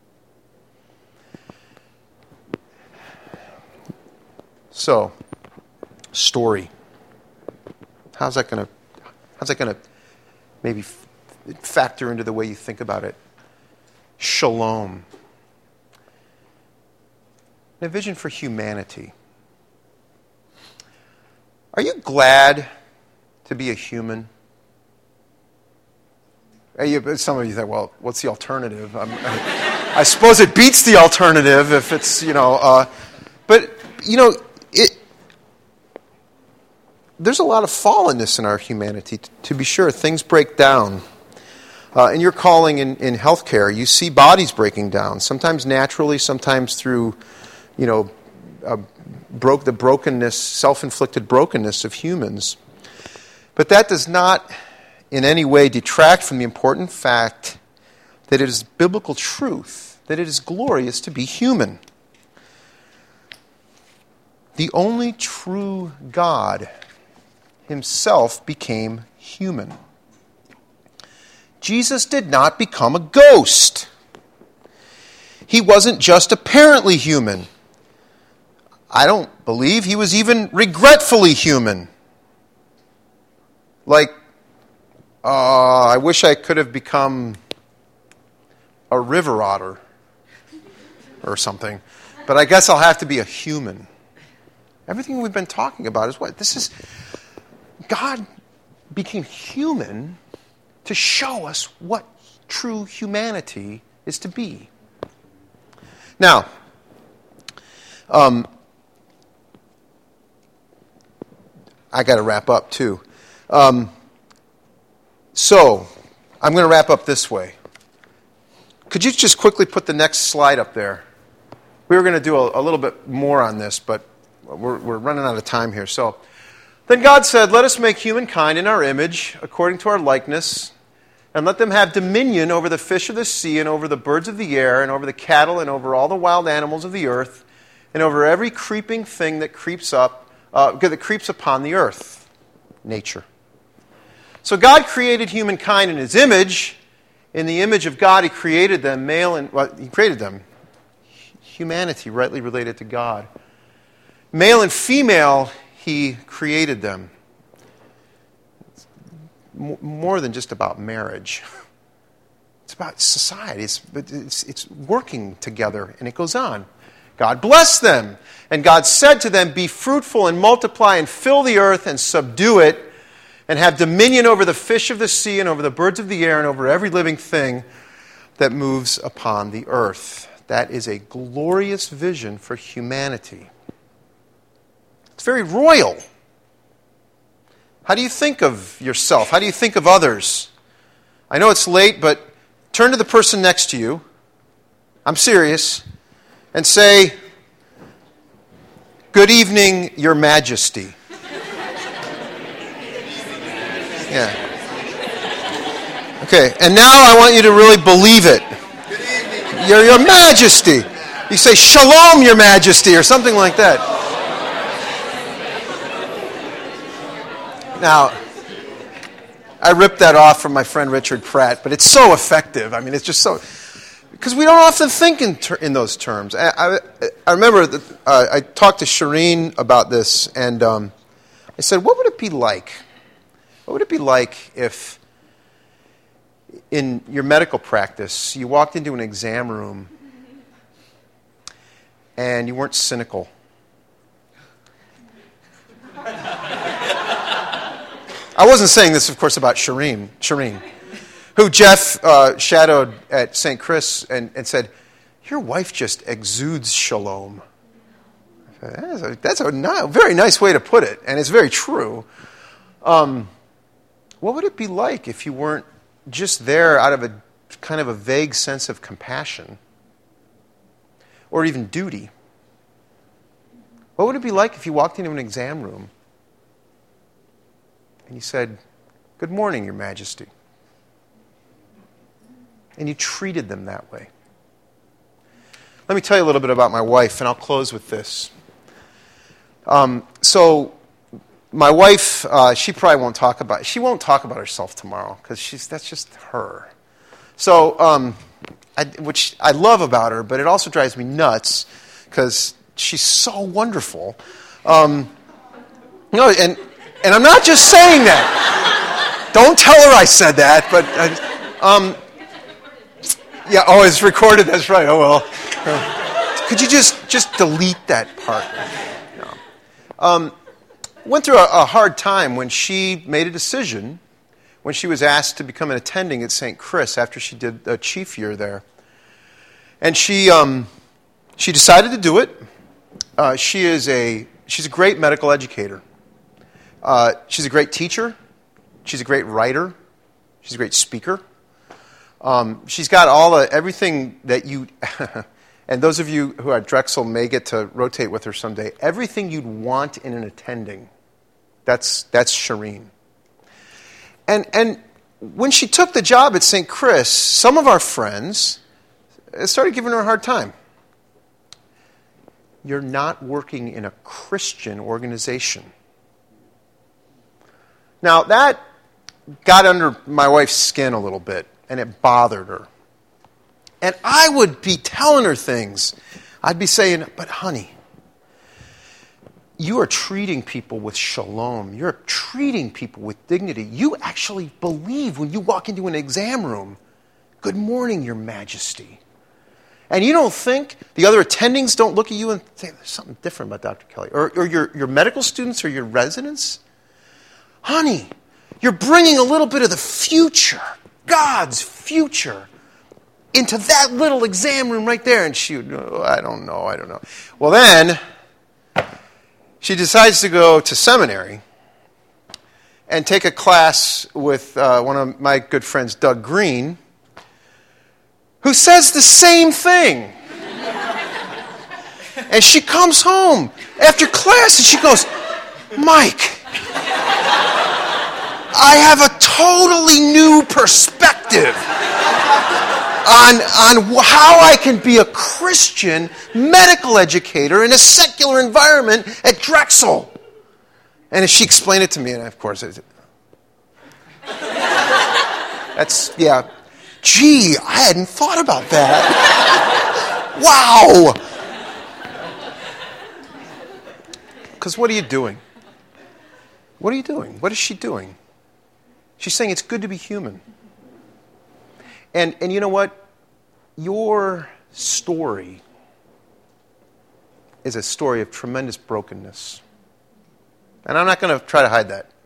So, story. How's that going to how's that going to maybe f- factor into the way you think about it? Shalom. A vision for humanity. Are you glad to be a human? Are you, some of you think, well, what's the alternative? I'm, I, I suppose it beats the alternative if it's, you know, uh, but, you know, it. There's a lot of fallenness in our humanity, t- to be sure. Things break down. Uh, in your calling in, in healthcare, you see bodies breaking down, sometimes naturally, sometimes through, you know, uh, broke the brokenness, self-inflicted brokenness of humans. But that does not in any way detract from the important fact that it is biblical truth, that it is glorious to be human. The only true God himself became human. Jesus did not become a ghost. He wasn't just apparently human. I don't believe he was even regretfully human. Like, uh, I wish I could have become a river otter or something, but I guess I'll have to be a human. Everything we've been talking about is what? This is, God became human to show us what true humanity is to be. Now, um, I got to wrap up too. Um, so, I'm going to wrap up this way. Could you just quickly put the next slide up there? We were going to do a, a little bit more on this, but we're, we're running out of time here. So, then God said, "Let us make humankind in our image, according to our likeness, and let them have dominion over the fish of the sea, and over the birds of the air, and over the cattle, and over all the wild animals of the earth, and over every creeping thing that creeps up, uh, that creeps upon the earth." Nature. So God created humankind in his image. In the image of God, he created them, male and, well, he created them. Humanity, rightly related to God. Male and female, he created them. It's more than just about marriage. It's about society. It's, it's, it's working together, and it goes on. God blessed them, and God said to them, "Be fruitful and multiply and fill the earth and subdue it, and have dominion over the fish of the sea and over the birds of the air and over every living thing that moves upon the earth." That is a glorious vision for humanity. It's very royal. How do you think of yourself? How do you think of others? I know it's late, but turn to the person next to you. I'm serious. And say, Good evening, Your Majesty. Yeah. Okay, and now I want you to really believe it. Your, Your Majesty. You say, Shalom, Your Majesty, or something like that. Now, I ripped that off from my friend Richard Pratt, but it's so effective. I mean, it's just so... Because we don't often think in ter- in those terms. I, I, I remember that uh, I talked to Shireen about this, and um, I said, what would it be like? What would it be like if in your medical practice you walked into an exam room and you weren't cynical? I wasn't saying this, of course, about Shireen, Shireen, who Jeff uh, shadowed at Saint Chris and, and said, your wife just exudes shalom. That's a, that's a ni- very nice way to put it, and it's very true. Um, what would it be like if you weren't just there out of a kind of a vague sense of compassion or even duty? What would it be like if you walked into an exam room and you said, good morning, Your Majesty, and you treated them that way? Let me tell you a little bit about my wife, and I'll close with this. Um, so, my wife, uh, she probably won't talk about. She won't talk about herself tomorrow because she's that's just her. So, um, I, which I love about her, but it also drives me nuts because she's so wonderful. Um, you know, and and I'm not just saying that. Don't tell her I said that, but. Uh, um, Yeah, oh, it's recorded. That's right. Oh, well. Uh, could you just, just delete that part? No. Um, went through a, a hard time when she made a decision when she was asked to become an attending at Saint Chris after she did a chief year there. And she um, she decided to do it. Uh, she is a she's a great medical educator. Uh, she's a great teacher. She's a great writer. She's a great speaker. Um, she's got all the, everything that you, and those of you who are at Drexel may get to rotate with her someday, everything you'd want in an attending. That's that's Shireen. And and when she took the job at Saint Chris, some of our friends started giving her a hard time. You're not working in a Christian organization. Now that got under my wife's skin a little bit. And it bothered her. And I would be telling her things. I'd be saying, but honey, you are treating people with shalom. You're treating people with dignity. You actually believe when you walk into an exam room, good morning, Your Majesty. And you don't think the other attendings don't look at you and say, there's something different about Doctor Kelly. Or, or your, your medical students or your residents. Honey, you're bringing a little bit of the future, God's future, into that little exam room right there. And she would, oh, I don't know, I don't know. Well, then, she decides to go to seminary and take a class with uh, one of my good friends, Doug Green, who says the same thing. And she comes home after class and she goes, Mike, I have a totally new perspective on, on how I can be a Christian medical educator in a secular environment at Drexel. And she explained it to me, and of course, it, that's, yeah, gee, I hadn't thought about that. Wow. Because what are you doing? What are you doing? What is she doing? She's saying it's good to be human. And and you know what? Your story is a story of tremendous brokenness. And I'm not going to try to hide that.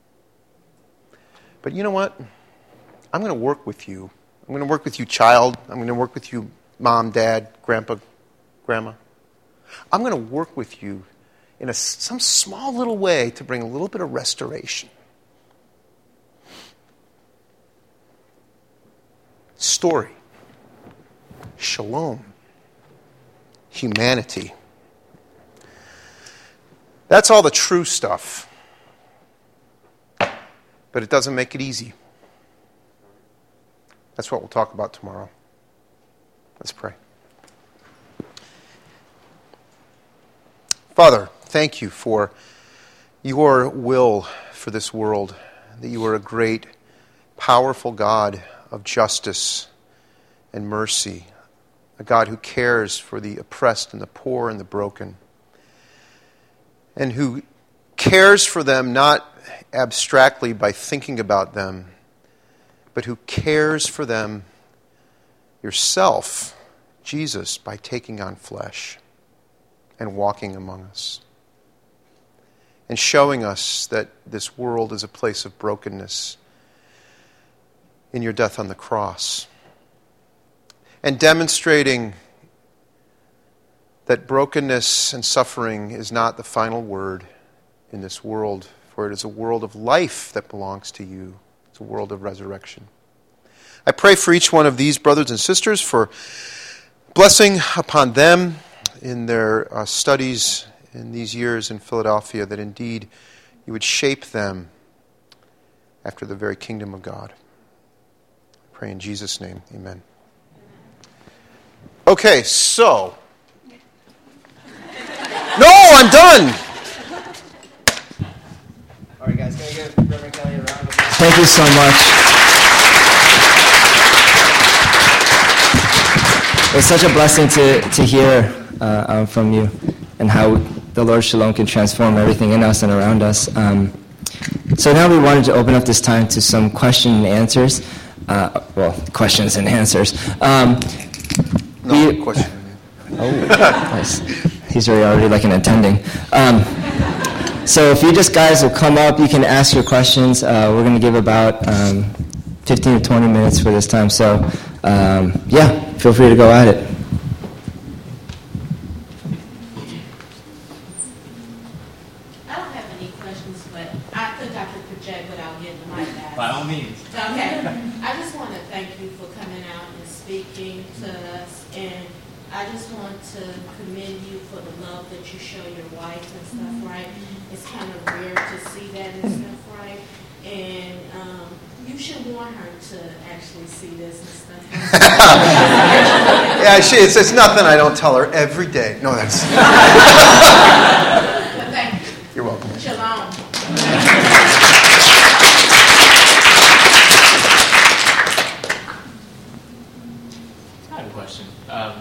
But you know what? I'm going to work with you. I'm going to work with you, child. I'm going to work with you, mom, dad, grandpa, grandma. I'm going to work with you in a, some small little way to bring a little bit of restoration. Story, shalom, humanity. That's all the true stuff. But it doesn't make it easy. That's what we'll talk about tomorrow. Let's pray. Father, thank you for your will for this world, that you are a great, powerful God of justice and mercy, a God who cares for the oppressed and the poor and the broken, and who cares for them not abstractly by thinking about them, but who cares for them yourself, Jesus, by taking on flesh and walking among us and showing us that this world is a place of brokenness in your death on the cross, and demonstrating that brokenness and suffering is not the final word in this world, for it is a world of life that belongs to you. It's a world of resurrection. I pray for each one of these brothers and sisters for blessing upon them in their uh, studies in these years in Philadelphia, that indeed you would shape them after the very kingdom of God. I pray in Jesus' name, amen. Okay, so. No, I'm done! All right, guys, can we give Reverend Kelly a round of applause? Thank you so much. It's such a blessing to, to hear uh, um, from you and how the Lord Shalom can transform everything in us and around us. Um, so now we wanted to open up this time to some question and answers. Uh, well, questions and answers. Um, no, we, question. Oh, nice. He's already, already like an attending. Um, so if you just guys will come up, you can ask your questions. Uh, we're going to give about um, fifteen to twenty minutes for this time. So, um, yeah, feel free to go at it. I don't have any questions, but I think I could project without getting the mic back. By all means. Okay. I just want to thank you for coming out and speaking to us, and I just want to commend you for the love that you show your wife and stuff, right? It's kind of rare to see that and stuff, right? And um, you should want her to actually see this and stuff. Yeah, she, it's, it's nothing I don't tell her every day. No, that's... But thank you. You're welcome. Shalom. I have a question. Um,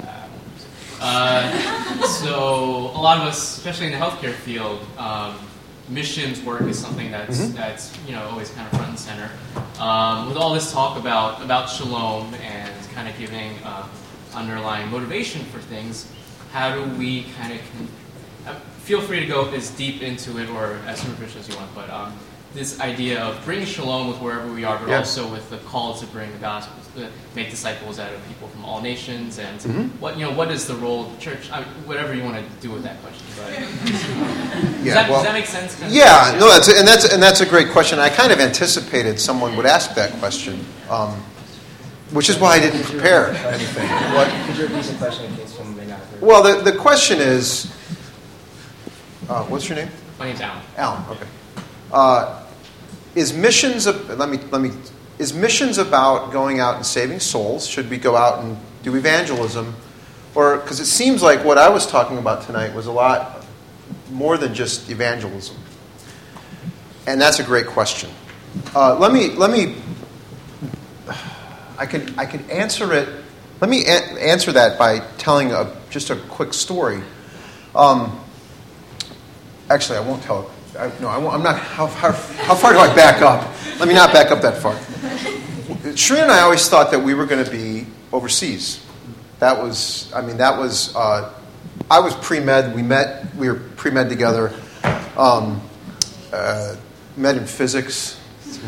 uh, so a lot of us, especially in the healthcare field, um, missions work is something that's mm-hmm. that's you know always kind of front and center. Um, with all this talk about about shalom and kind of giving uh, underlying motivation for things, how do we kind of con- uh, feel free to go as deep into it or as superficial as you want, but um, this idea of bringing shalom with wherever we are, but yeah. also with the call to bring the gospel, to make disciples out of people from all nations, and mm-hmm. what you know, what is the role of the church? I mean, whatever you want to do with that question. But, yeah, does, that, well, does that make sense? Kind of yeah, no, that's and that's and that's a great question. I kind of anticipated someone would ask that question, um, which is why I didn't prepare anything. What? Could you repeat the question in case someone may not hear? Well, the the question is, uh, what's your name? My name's Alan. Alan. Okay. Uh, is missions? Let me let me. Is missions about going out and saving souls? Should we go out and do evangelism, or because it seems like what I was talking about tonight was a lot more than just evangelism, and that's a great question. Uh, let me let me. I can I can answer it. Let me a- answer that by telling a, just a quick story. Um, actually, I won't tell it. I, no, I won't, I'm not. How far, how far do I back up? Let me not back up that far. Shereen and I always thought that we were going to be overseas. That was, I mean, that was. Uh, I was pre-med. We met. We were pre-med together. Um, uh, met in physics.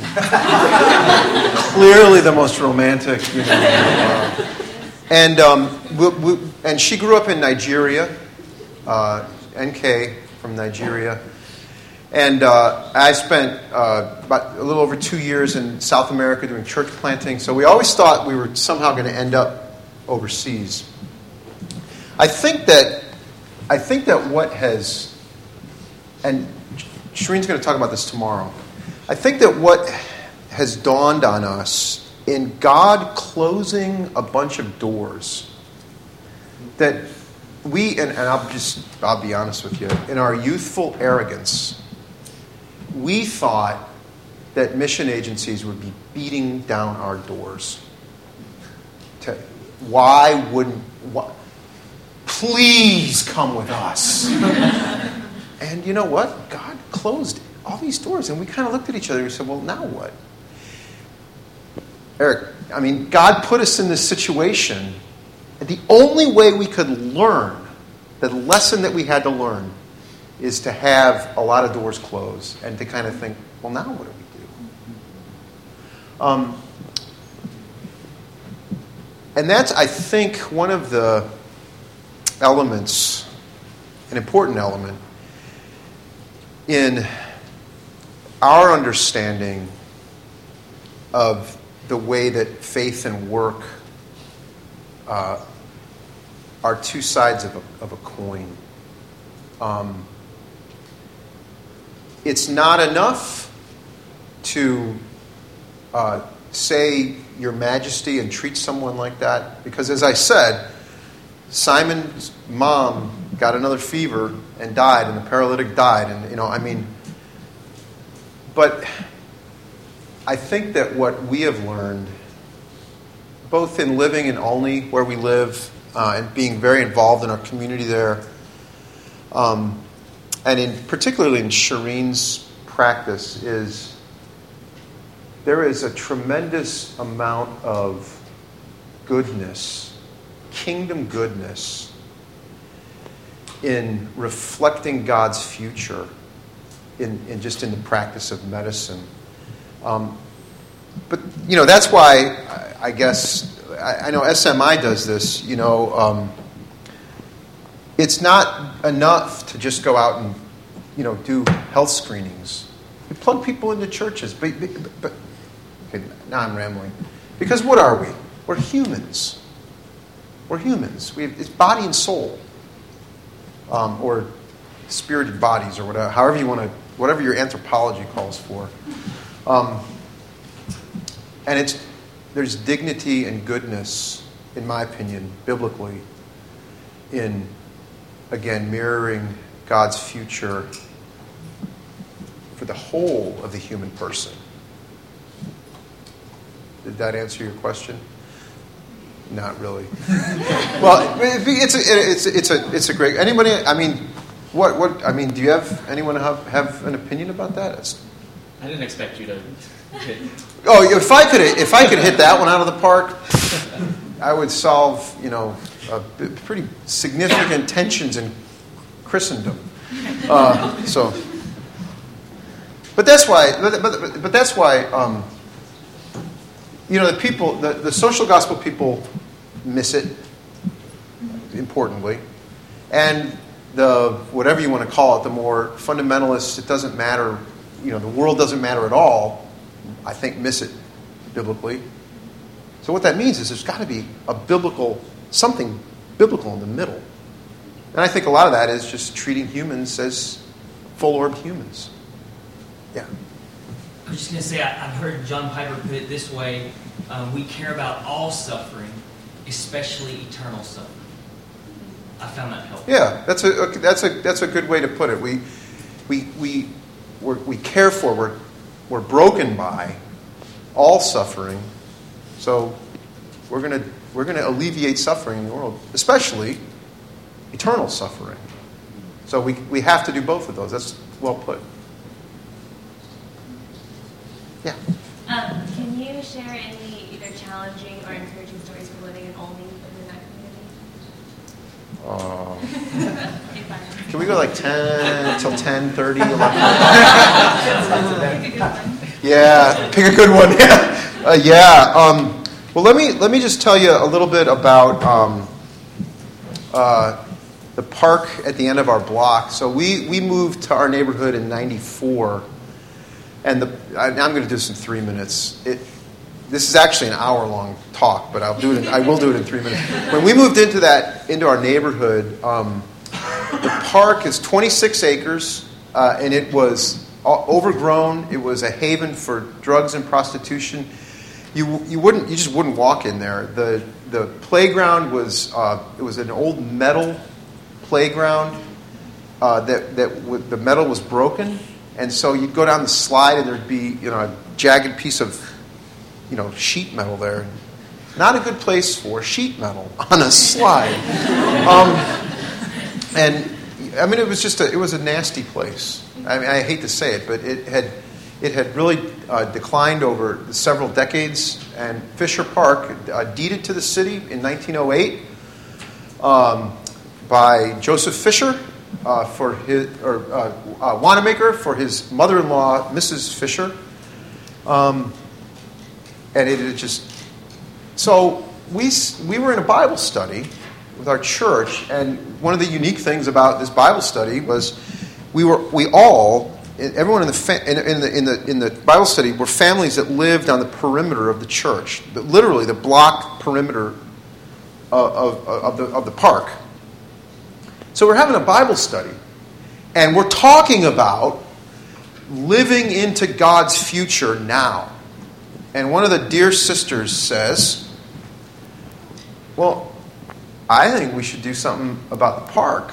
Clearly, the most romantic. You know, uh, and um, we, we, and she grew up in Nigeria. Uh, N K from Nigeria. And uh, I spent uh, about a little over two years in South America doing church planting. So we always thought we were somehow going to end up overseas. I think that I think that what has and Shireen's going to talk about this tomorrow. I think that what has dawned on us in God closing a bunch of doors, that we, and, and I'll just, I'll be honest with you, in our youthful arrogance, we thought that mission agencies would be beating down our doors. To, why wouldn't, why, please come with us. And you know what? God closed all these doors, and we kind of looked at each other and said, well, now what? Eric, I mean, God put us in this situation, and the only way we could learn, the lesson that we had to learn, is to have a lot of doors closed and to kind of think, well, now what do we do? Um, and that's, I think, one of the elements, an important element, in our understanding of the way that faith and work uh, are two sides of a, of a coin. Um, it's not enough to uh, say Your Majesty and treat someone like that, because as I said, Simon's mom got another fever and died, and the paralytic died, and you know, I mean, but I think that what we have learned, both in living in Olney, where we live, uh, and being very involved in our community there, um, and in particularly in Shireen's practice, is there is a tremendous amount of goodness, kingdom goodness, in reflecting God's future in, in just in the practice of medicine. Um, but, you know, that's why I, I guess, I, I know S M I does this, you know, um, it's not enough to just go out and, you know, do health screenings. We plug people into churches, but, but, but okay, now I'm rambling. Because what are we? We're humans. We're humans. We have, it's body and soul. Um, or spirited bodies, or whatever, however you want to, whatever your anthropology calls for. Um, and it's there's dignity and goodness, in my opinion, biblically, in, again, mirroring God's future for the whole of the human person. Did that answer your question? Not really. Well, it's a, it's a, it's a it's a great. Anybody? I mean, what what? I mean, do you have anyone have have an opinion about that? It's, I didn't expect you to hit. Oh, if I could if I could hit that one out of the park, I would solve, you know, a pretty significant tensions in Christendom. Uh, so, but that's why. But but, but that's why. Um, You know, the people, the, the social gospel people miss it, importantly. And the, whatever you want to call it, the more fundamentalists, it doesn't matter, you know, the world doesn't matter at all, I think miss it biblically. So what that means is there's got to be a biblical, something biblical in the middle. And I think a lot of that is just treating humans as full-orbed humans. Yeah. I was just going to say, I, I've heard John Piper put it this way. Um, we care about all suffering, especially eternal suffering. I found that helpful. Yeah, that's a, a that's a that's a good way to put it. We we we we're, we care for, we're we're broken by all suffering. So we're gonna we're gonna alleviate suffering in the world, especially eternal suffering. So we we have to do both of those. That's well put. Yeah. Um, can you share any either challenging or encouraging stories from living in Olney within that community? Uh, can we go like ten till ten thirty? Yeah, pick a good one. Yeah, uh, yeah. Um, well, let me let me just tell you a little bit about um, uh, the park at the end of our block. So we we moved to our neighborhood in ninety-four. And the, I, I'm going to do this in three minutes. It, this is actually an hour-long talk, but I'll do it. In, I will do it in three minutes. When we moved into that into our neighborhood, um, the park is twenty-six acres. uh, and it was overgrown. It was a haven for drugs and prostitution. You you wouldn't you just wouldn't walk in there. The the playground was uh, it was an old metal playground uh, that that w- the metal was broken, and so you'd go down the slide and there'd be you know a jagged piece of you know sheet metal there. Not a good place for sheet metal on a slide. um, and I mean it was just a, it was a nasty place. I mean I hate to say it, but it had. It had really uh, declined over several decades, and Fisher Park, uh, deeded to the city in nineteen oh eight um, by Joseph Fisher uh, for his, or uh, uh, Wanamaker for his mother-in-law, Missus Fisher, um, and it had just. So we we were in a Bible study with our church, and one of the unique things about this Bible study was we were we all. Everyone in the, fa- in, in, the, in, the, in the Bible study were families that lived on the perimeter of the church, the, literally the block perimeter of, of, of, the, of the park. So we're having a Bible study, and we're talking about living into God's future now. And one of the dear sisters says, well, I think we should do something about the park.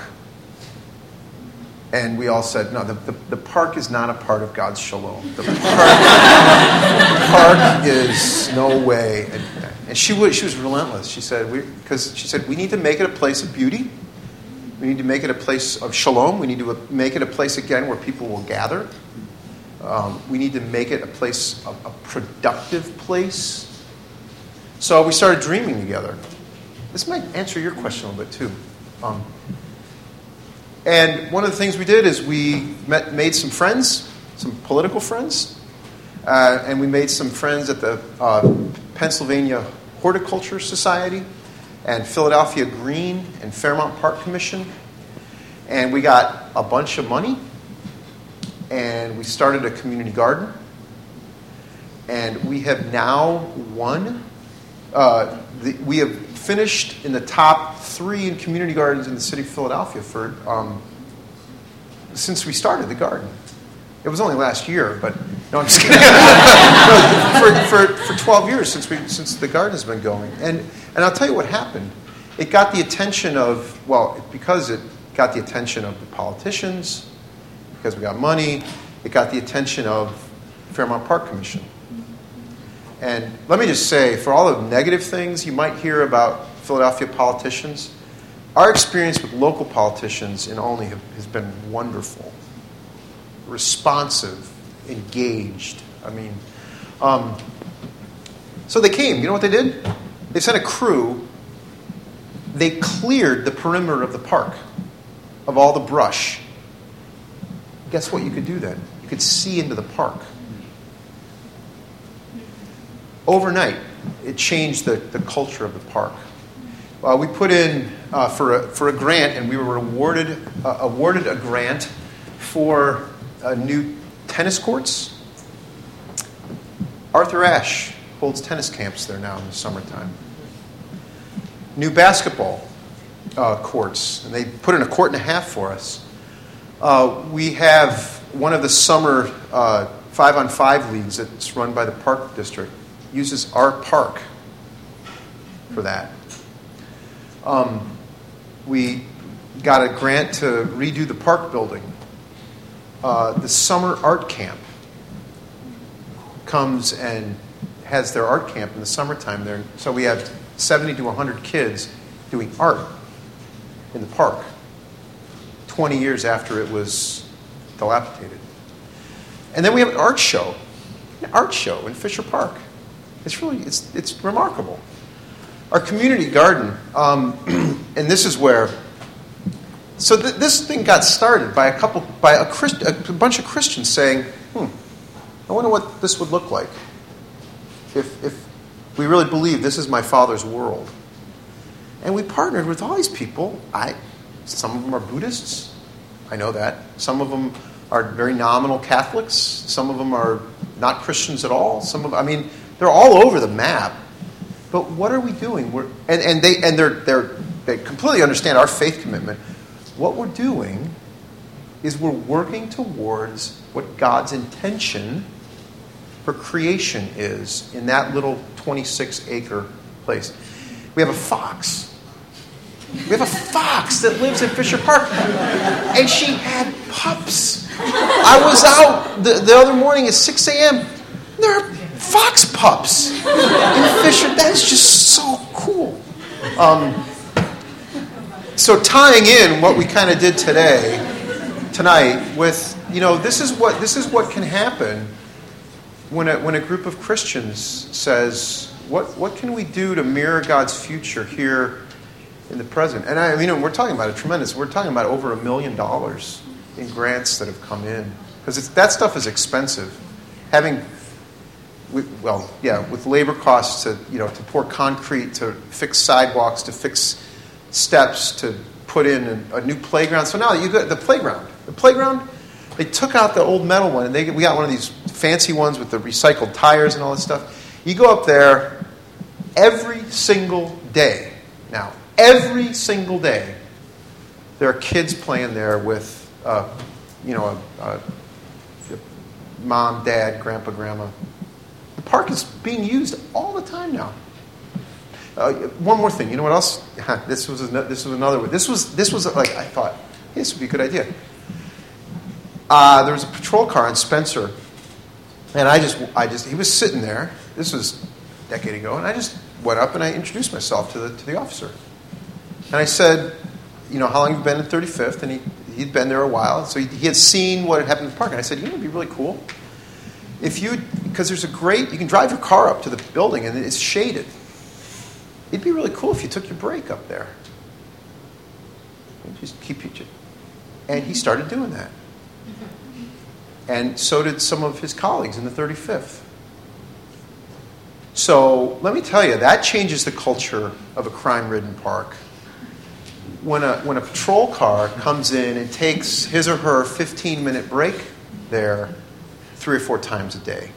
And we all said, no, the, the, the park is not a part of God's shalom. The park, the park is no way. And, and she was, she was relentless. She said, because she said, we need to make it a place of beauty. We need to make it a place of shalom. We need to make it a place, again, where people will gather. Um, we need to make it a place, a, a productive place. So we started dreaming together. This might answer your question a little bit, too. Um, And one of the things we did is we met, made some friends, some political friends, uh, and we made some friends at the uh, Pennsylvania Horticulture Society and Philadelphia Green and Fairmount Park Commission. And we got a bunch of money, and we started a community garden. And we have now won. Uh, the, we have finished in the top three in community gardens in the city of Philadelphia for um, since we started the garden. It was only last year, but no, I'm just kidding. no, for, for for twelve years since we since the garden has been going, and and I'll tell you what happened. It got the attention of well because it got the attention of the politicians, because we got money. It got the attention of Fairmount Park Commission. And let me just say, for all the negative things you might hear about Philadelphia politicians, our experience with local politicians in Olney have, has been wonderful, responsive, engaged. I mean, um, so they came. You know what they did? They sent a crew. They cleared the perimeter of the park of all the brush. Guess what you could do then? You could see into the park. Overnight, it changed the, the culture of the park. Uh, we put in uh, for a, for a grant, and we were awarded uh, awarded a grant for uh, new tennis courts. Arthur Ashe holds tennis camps there now in the summertime. New basketball uh, courts, and they put in a court and a half for us. Uh, we have one of the summer uh, five-on-five leagues that's run by the Park District. Uses our park for that. Um, we got a grant to redo the park building. Uh, the summer art camp comes and has their art camp in the summertime there. So we have seventy to one hundred kids doing art in the park twenty years after it was dilapidated. And then we have an art show, an art show in Fisher Park. It's really, it's it's remarkable. Our community garden, um, and this is where, so th- this thing got started by a couple, by a, Christ, a bunch of Christians saying, hmm, I wonder what this would look like if if we really believe this is my Father's world. And we partnered with all these people. I, some of them are Buddhists. I know that. Some of them are very nominal Catholics. Some of them are not Christians at all. Some of, I mean, they're all over the map. But what are we doing? We're, and, and they and they're they're they completely understand our faith commitment. What we're doing is we're working towards what God's intention for creation is in that little twenty-six acre place. We have a fox. We have a fox that lives in Fisher Park. And she had pups. I was out the, the other morning at six a.m. There are fox pups in Fisher. That's just so cool. Um, so tying in what we kind of did today, tonight, with, you know, this is what this is what can happen when a when a group of Christians says, what what can we do to mirror God's future here in the present? And I mean, we're talking about a tremendous. We're talking about over a million dollars in grants that have come in, because that stuff is expensive. Having well, yeah, with labor costs to you know to pour concrete, to fix sidewalks, to fix steps, to put in a, a new playground. So now you got the playground. The playground, they took out the old metal one, and they we got one of these fancy ones with the recycled tires and all this stuff. You go up there every single day now. Every single day, there are kids playing there with, uh, you know, a, a mom, dad, grandpa, grandma. The park is being used all the time now. Uh, one more thing. You know what else? This was this was another one. This was this was like I thought, hey, this would be a good idea. Uh, there was a patrol car in Spencer, and I just I just he was sitting there. This was a decade ago, and I just went up and I introduced myself to the to the officer. And I said, you know, how long have you been in thirty-fifth? And he, he'd been there a while. So he, he had seen what had happened in the park. And I said, you know, it would be really cool if you, because there's a great, you can drive your car up to the building and it's shaded. It'd be really cool if you took your break up there. And just keep it. And he started doing that. And so did some of his colleagues in the thirty-fifth. So let me tell you, that changes the culture of a crime-ridden park. When a when a patrol car comes in and takes his or her fifteen-minute break there three or four times a day.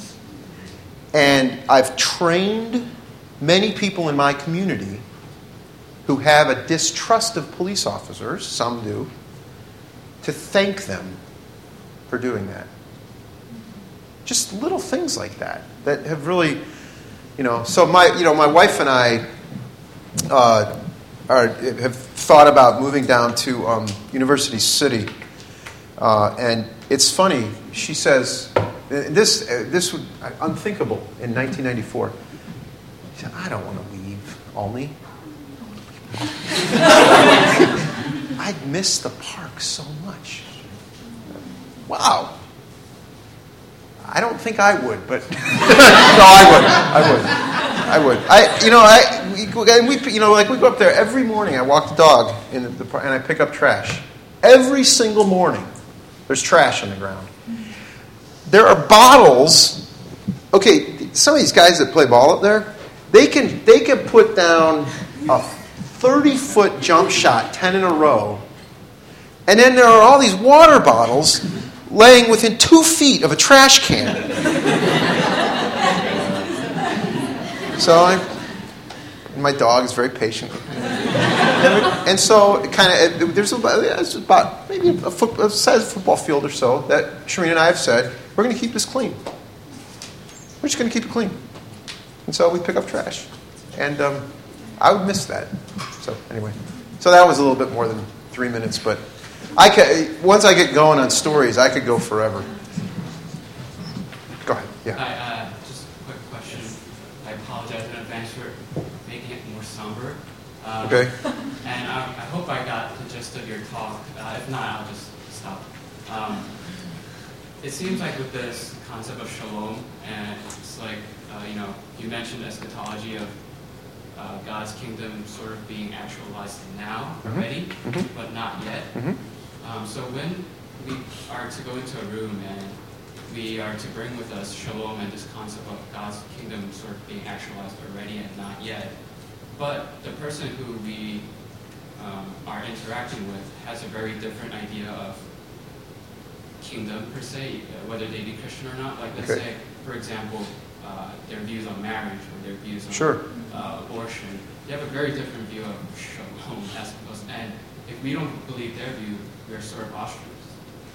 And I've trained many people in my community who have a distrust of police officers, some do, to thank them for doing that. Just little things like that that have really, you know. So my, you know, my wife and I uh, are, have thought about moving down to um, University City, uh, and it's funny. She says this this would unthinkable in nineteen ninety-four. She said, "I don't want to leave, Olney. I'd miss the park so much." Wow. I don't think I would, but no, I would. I would. I would. I, you know, I, we, and we, you know, like we go up there every morning. I walk the dog in the, the and I pick up trash. Every single morning, there's trash on the ground. There are bottles. Okay, some of these guys that play ball up there, they can they can put down a thirty-foot jump shot, ten in a row, and then there are all these water bottles laying within two feet of a trash can. So I, and my dog is very patient. And so it kind of, there's about, it's about maybe a, foot, a size football field or so that Sharina and I have said, we're going to keep this clean. We're just going to keep it clean. And so we pick up trash. And um, I would miss that. So anyway, so that was a little bit more than three minutes, but I could, once I get going on stories, I could go forever. Go ahead. Yeah. Hi, uh, just a quick question. I apologize in advance for making it more somber. Um, Okay. And I, I hope I got the gist of your talk. Uh, if not, I'll just stop. Um, it seems like with this concept of shalom, and it's like, uh, you know, you mentioned eschatology of uh, God's kingdom sort of being actualized now already, Mm-hmm. but not yet. Mm-hmm. Um, so when we are to go into a room and we are to bring with us shalom and this concept of God's kingdom sort of being actualized already and not yet, but the person who we um, are interacting with has a very different idea of kingdom per se, whether they be Christian or not. Like let's Okay. say, for example, uh, their views on marriage or their views on Sure. uh, abortion. They have a very different view of shalom as opposed, and if we don't believe their view, we're sort of ostracized.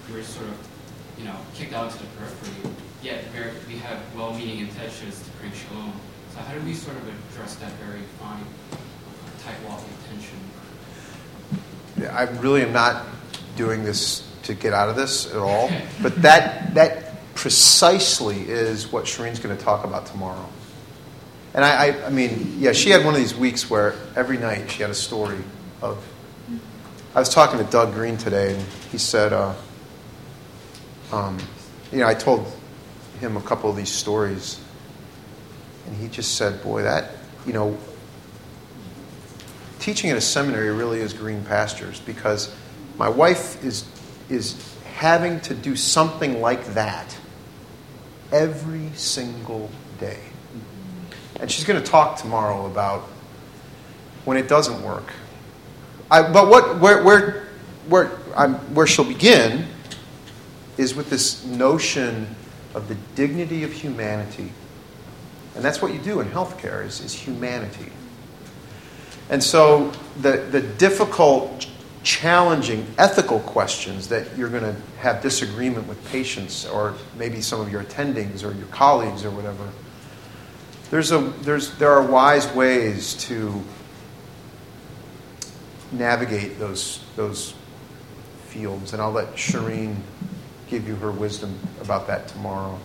we were sort of, you know, kicked out to the periphery. Yet very, we have well-meaning intentions to bring shalom. So how do we sort of address that very fine uh, tightrope of tension? Yeah, I really am not doing this to get out of this at all. But that that precisely is what Shireen's going to talk about tomorrow. And I, I, I mean, yeah, she had one of these weeks where every night she had a story of. I was talking to Doug Green today, and he said, uh, um, you know, I told him a couple of these stories, and he just said, boy, that, you know, teaching at a seminary really is green pastures, because my wife is is having to do something like that every single day. And she's going to talk tomorrow about when it doesn't work. I, but what where where where I'm, where she'll begin is with this notion of the dignity of humanity. And that's what you do in healthcare, is, is humanity. And so the, the difficult, challenging, ethical questions that you're going to have disagreement with patients, or maybe some of your attendings or your colleagues or whatever, there's a there's there are wise ways to navigate those those fields. And I'll let Shireen give you her wisdom about that tomorrow.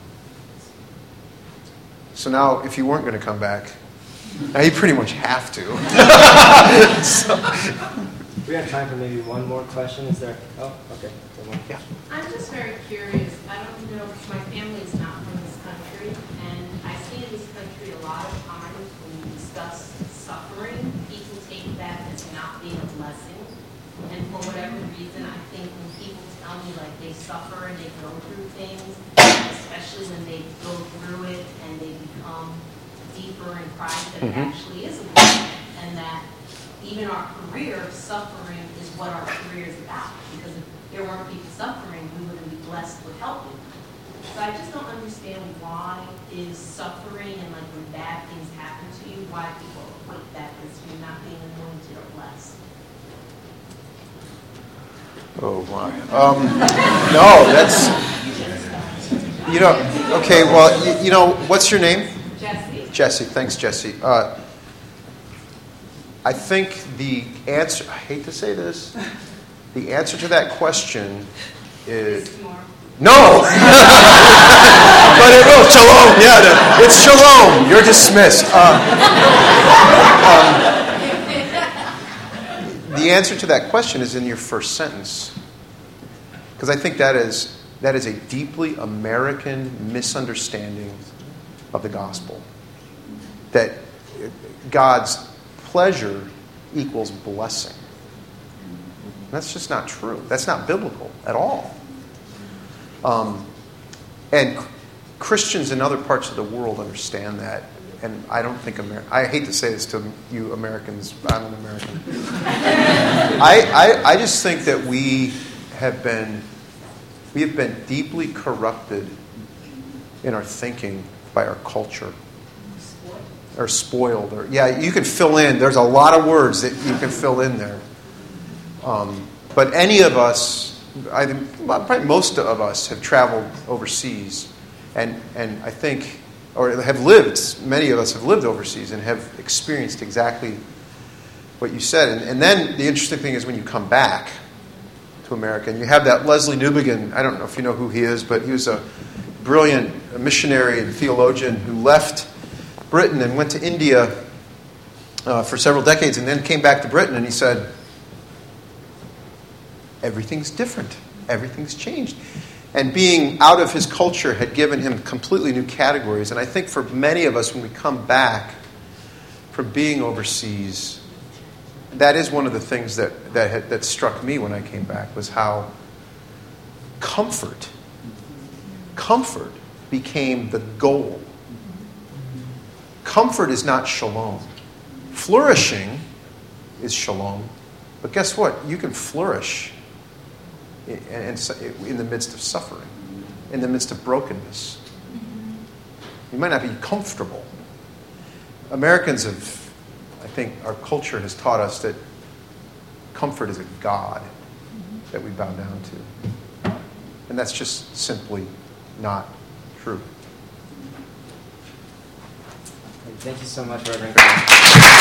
So now, if you weren't going to come back, now you pretty much have to. So. We have time for maybe one more question. Is there? Oh, okay. One more. Yeah. I'm just very curious. I don't know, because my family is not from this country, and I see in this country a lot of times when you discuss suffering, people take that as not being a blessing. And for whatever reason, I think when people tell me like they suffer and they go through things, especially when they go through it and they become deeper in Christ, that Mm-hmm. it actually is a blessing, and that even our career, suffering is what our career is about. Because if there weren't people suffering, we wouldn't be blessed with helping. So I just don't understand why is suffering and like when bad things happen to you, why people equate that as you not being anointed or blessed. Oh my. Um, no, that's, you know, okay, well, you, you know, what's your name? Jesse. Jesse, thanks, Jesse. Uh, I think the answer, I hate to say this, the answer to that question is, no! But it will, shalom, yeah, the- it's shalom, you're dismissed. Uh, um, the answer to that question is in your first sentence. Because I think that is that is a deeply American misunderstanding of the gospel. That God's pleasure equals blessing. That's just not true. That's not biblical at all. Um, and Christians in other parts of the world understand that. And I don't think Amer- I hate to say this to you Americans. I'm an American. I, I I just think that we have been we have been deeply corrupted in our thinking by our culture. Or spoiled, or yeah, you can fill in. There's a lot of words that you can fill in there. Um, but any of us, I think, probably most of us, have traveled overseas, and and I think, or have lived. Many of us have lived overseas and have experienced exactly what you said. And, and then the interesting thing is when you come back to America, and you have that Leslie Newbigin. I don't know if you know who he is, but he was a brilliant missionary and theologian who left Britain and went to India uh, for several decades, and then came back to Britain, and he said, everything's different. Everything's changed. And being out of his culture had given him completely new categories. And I think for many of us, when we come back from being overseas, that is one of the things that that, had, that struck me when I came back, was how comfort, comfort became the goal. Comfort is not shalom. Flourishing is shalom. But guess what? You can flourish in, in, in the midst of suffering, in the midst of brokenness. You might not be comfortable. Americans have, I think, our culture has taught us that comfort is a god that we bow down to. And that's just simply not true. Thank you so much, Reverend Graham.